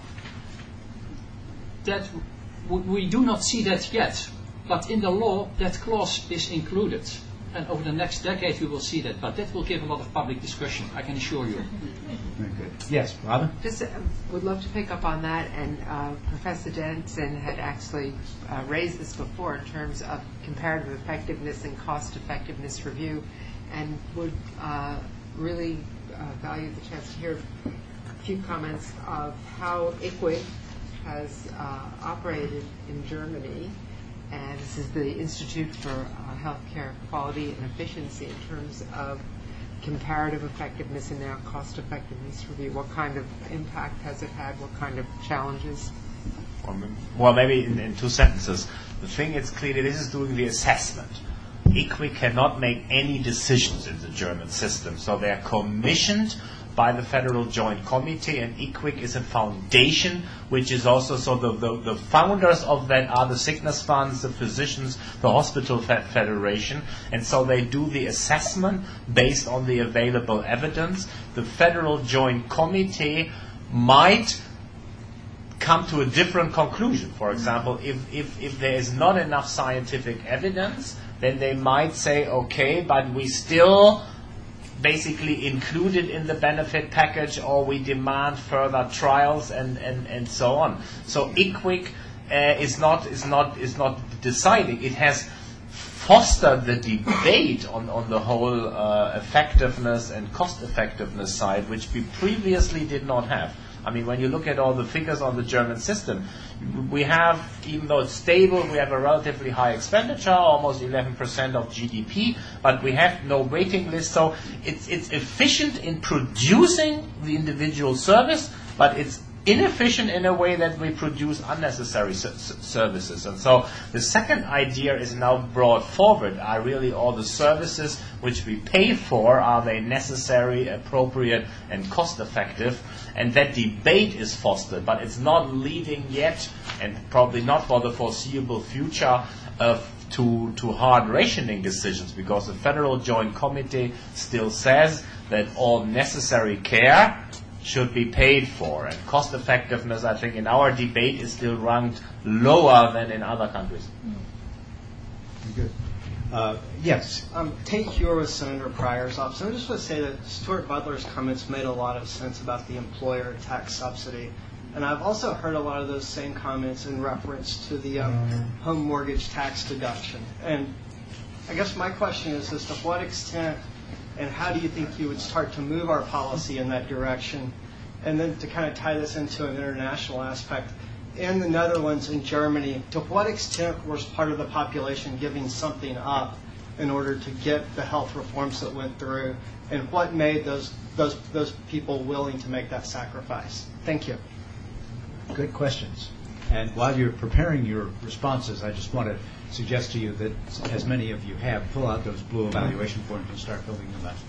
That we do not see that yet, but in the law that clause is included. And over the next decade we will see that, but that will give a lot of public discussion, I can assure you. Very good. Yes, Robin? Just would love to pick up on that, and Professor Jensen had actually raised this before in terms of comparative effectiveness and cost effectiveness review, and would really value the chance to hear a few comments of how IQWiG has operated in Germany. And this is the Institute for Healthcare Quality and Efficiency in terms of comparative effectiveness and now cost effectiveness review. What kind of impact has it had? What kind of challenges? Well, maybe in two sentences. The thing is clearly this is doing the assessment. IQWiG cannot make any decisions in the German system, so they are commissioned by the Federal Joint Committee, and IQWiG is a foundation, which is also, so the founders of that are the sickness funds, the physicians, the hospital federation, and so they do the assessment based on the available evidence. The Federal Joint Committee might come to a different conclusion. For example, if there is not enough scientific evidence, then they might say, okay, but we still basically included in the benefit package, or we demand further trials and so on. So IQWiG is not deciding. It has fostered the debate on the whole effectiveness and cost effectiveness side, which we previously did not have. I mean, when you look at all the figures on the German system, we have, even though it's stable, we have a relatively high expenditure, almost 11% of GDP, but we have no waiting list. So it's efficient in producing the individual service, but it's inefficient in a way that we produce unnecessary services. And so the second idea is now brought forward. Are really all the services which we pay for, are they necessary, appropriate, and cost effective? And that debate is fostered, but it's not leading yet, and probably not for the foreseeable future, to hard rationing decisions, because the Federal Joint Committee still says that all necessary care should be paid for. And cost effectiveness, I think, in our debate is still ranked lower than in other countries. Good. Yes. Tate Hewer with Senator Pryor's office. I just want to say that Stuart Butler's comments made a lot of sense about the employer tax subsidy. And I've also heard a lot of those same comments in reference to the home mortgage tax deduction. And I guess my question is to what extent and how do you think you would start to move our policy in that direction? And then to kind of tie this into an international aspect, in the Netherlands and Germany, to what extent was part of the population giving something up in order to get the health reforms that went through, and what made those people willing to make that sacrifice? Thank you. Good questions. And while you're preparing your responses, I just want to suggest to you that, as many of you have, pull out those blue evaluation forms and start filling them out.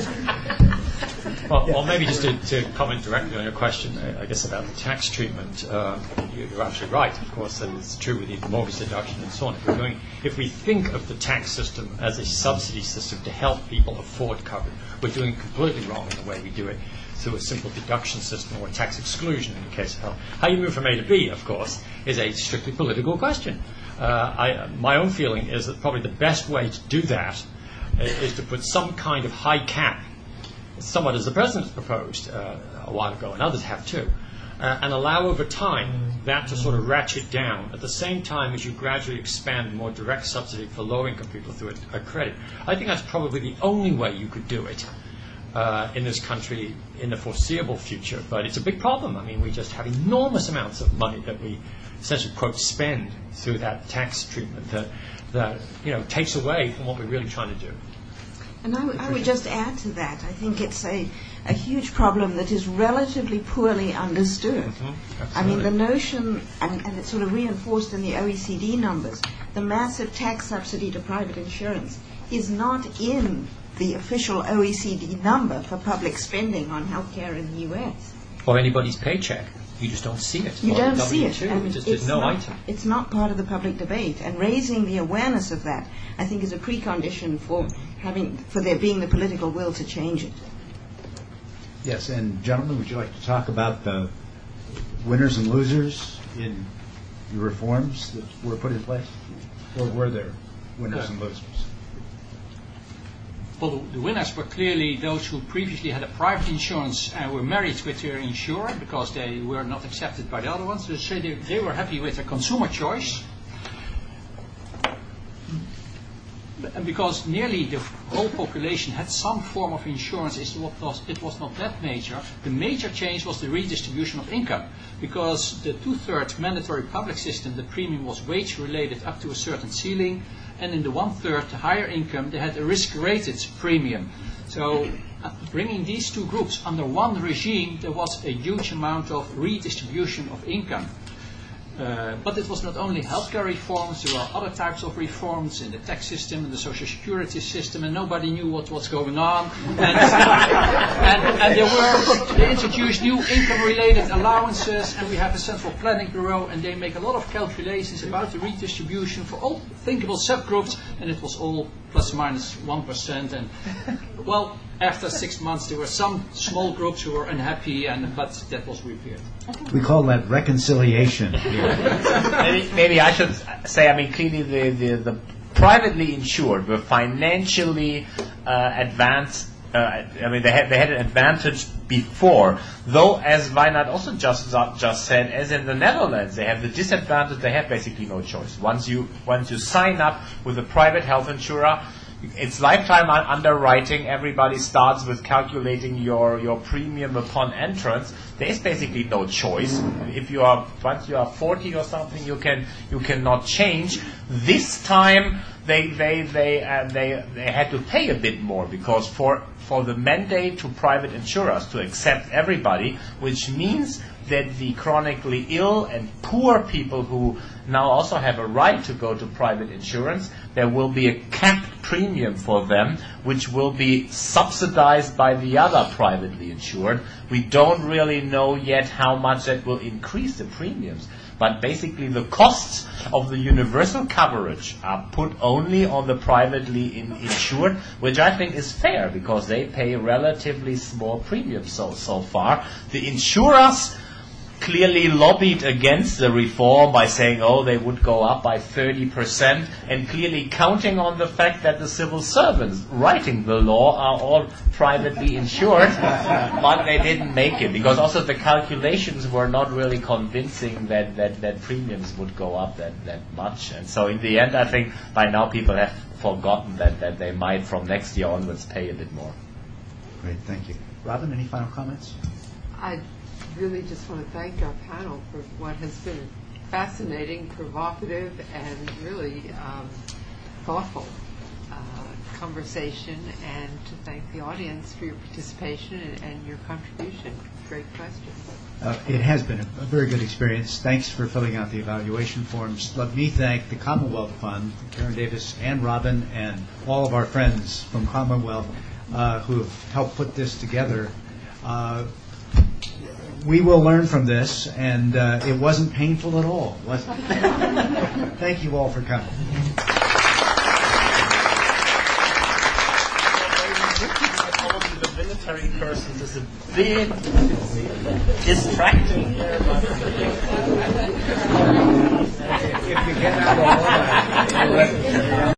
Well, maybe just to comment directly on your question, I guess, about the tax treatment. You're absolutely right, of course, and it's true with the mortgage deduction and so on. If we think of the tax system as a subsidy system to help people afford coverage, we're doing completely wrong in the way we do it through a simple deduction system or tax exclusion in the case of health. How you move from A to B, of course, is a strictly political question. My own feeling is that probably the best way to do that is to put some kind of high cap, somewhat as the President's proposed a while ago, and others have too, and allow over time that to sort of ratchet down at the same time as you gradually expand more direct subsidy for low-income people through a credit. I think that's probably the only way you could do it in this country in the foreseeable future. But it's a big problem. I mean, we just have enormous amounts of money that we essentially, quote, spend through that tax treatment that takes away from what we're really trying to do. And I would just add to that. I think it's a huge problem that is relatively poorly understood. Mm-hmm. I mean, the notion, and it's sort of reinforced in the OECD numbers, the massive tax subsidy to private insurance is not in the official OECD number for public spending on healthcare in the U.S. Or anybody's paycheck. You just don't see it. You don't see it. And it's no item. It's not part of the public debate. And raising the awareness of that, I think, is a precondition for there being the political will to change it. Yes, and gentlemen, would you like to talk about the winners and losers in the reforms that were put in place? Or were there winners and losers? Well, the winners were clearly those who previously had a private insurance and were married with their insurer because they were not accepted by the other ones. So they were happy with their consumer choice. And because nearly the whole population had some form of insurance, it was not that major. The major change was the redistribution of income. Because the 2/3 mandatory public system, the premium was wage-related up to a certain ceiling, and in the 1/3, the higher income, they had a risk-rated premium. So bringing these two groups under one regime, there was a huge amount of redistribution of income. But it was not only healthcare reforms, there were other types of reforms in the tax system and the social security system, and nobody knew what was going on. And they introduced new income-related allowances, and we have a central planning bureau, and they make a lot of calculations about the redistribution for all thinkable subgroups, and it was all plus minus 1%. And well, after 6 months, there were some small groups who were unhappy, but that was repaired. We call that reconciliation. Maybe I should say, I mean, clearly the privately insured were financially advanced. I mean, they had an advantage before. Though, as Weinert also just said, as in the Netherlands, they have the disadvantage. They have basically no choice. Once you sign up with a private health insurer, it's lifetime underwriting. Everybody starts with calculating your premium upon entrance. There is basically no choice. Once you are 40 or something, you cannot change. This time they had to pay a bit more because for the mandate to private insurers to accept everybody, which means that the chronically ill and poor people who now also have a right to go to private insurance, there will be a capped premium for them, which will be subsidized by the other privately insured. We don't really know yet how much that will increase the premiums. But basically the costs of the universal coverage are put only on the privately insured, which I think is fair because they pay relatively small premiums so far. The insurers clearly lobbied against the reform by saying, they would go up by 30%, and clearly counting on the fact that the civil servants writing the law are all privately insured, but they didn't make it, because also the calculations were not really convincing that premiums would go up that much. And so in the end, I think by now people have forgotten that they might from next year onwards pay a bit more. Great, thank you. Robin, any final comments? I really just want to thank our panel for what has been fascinating, provocative, and really thoughtful conversation and to thank the audience for your participation and your contribution. Great questions. It has been a very good experience. Thanks for filling out the evaluation forms. Let me thank the Commonwealth Fund, Karen Davis and Robin, and all of our friends from Commonwealth who have helped put this together. We will learn from this, and it wasn't painful at all, was it? Thank you all for coming. The military persons is a bit distracting here. If you get out of the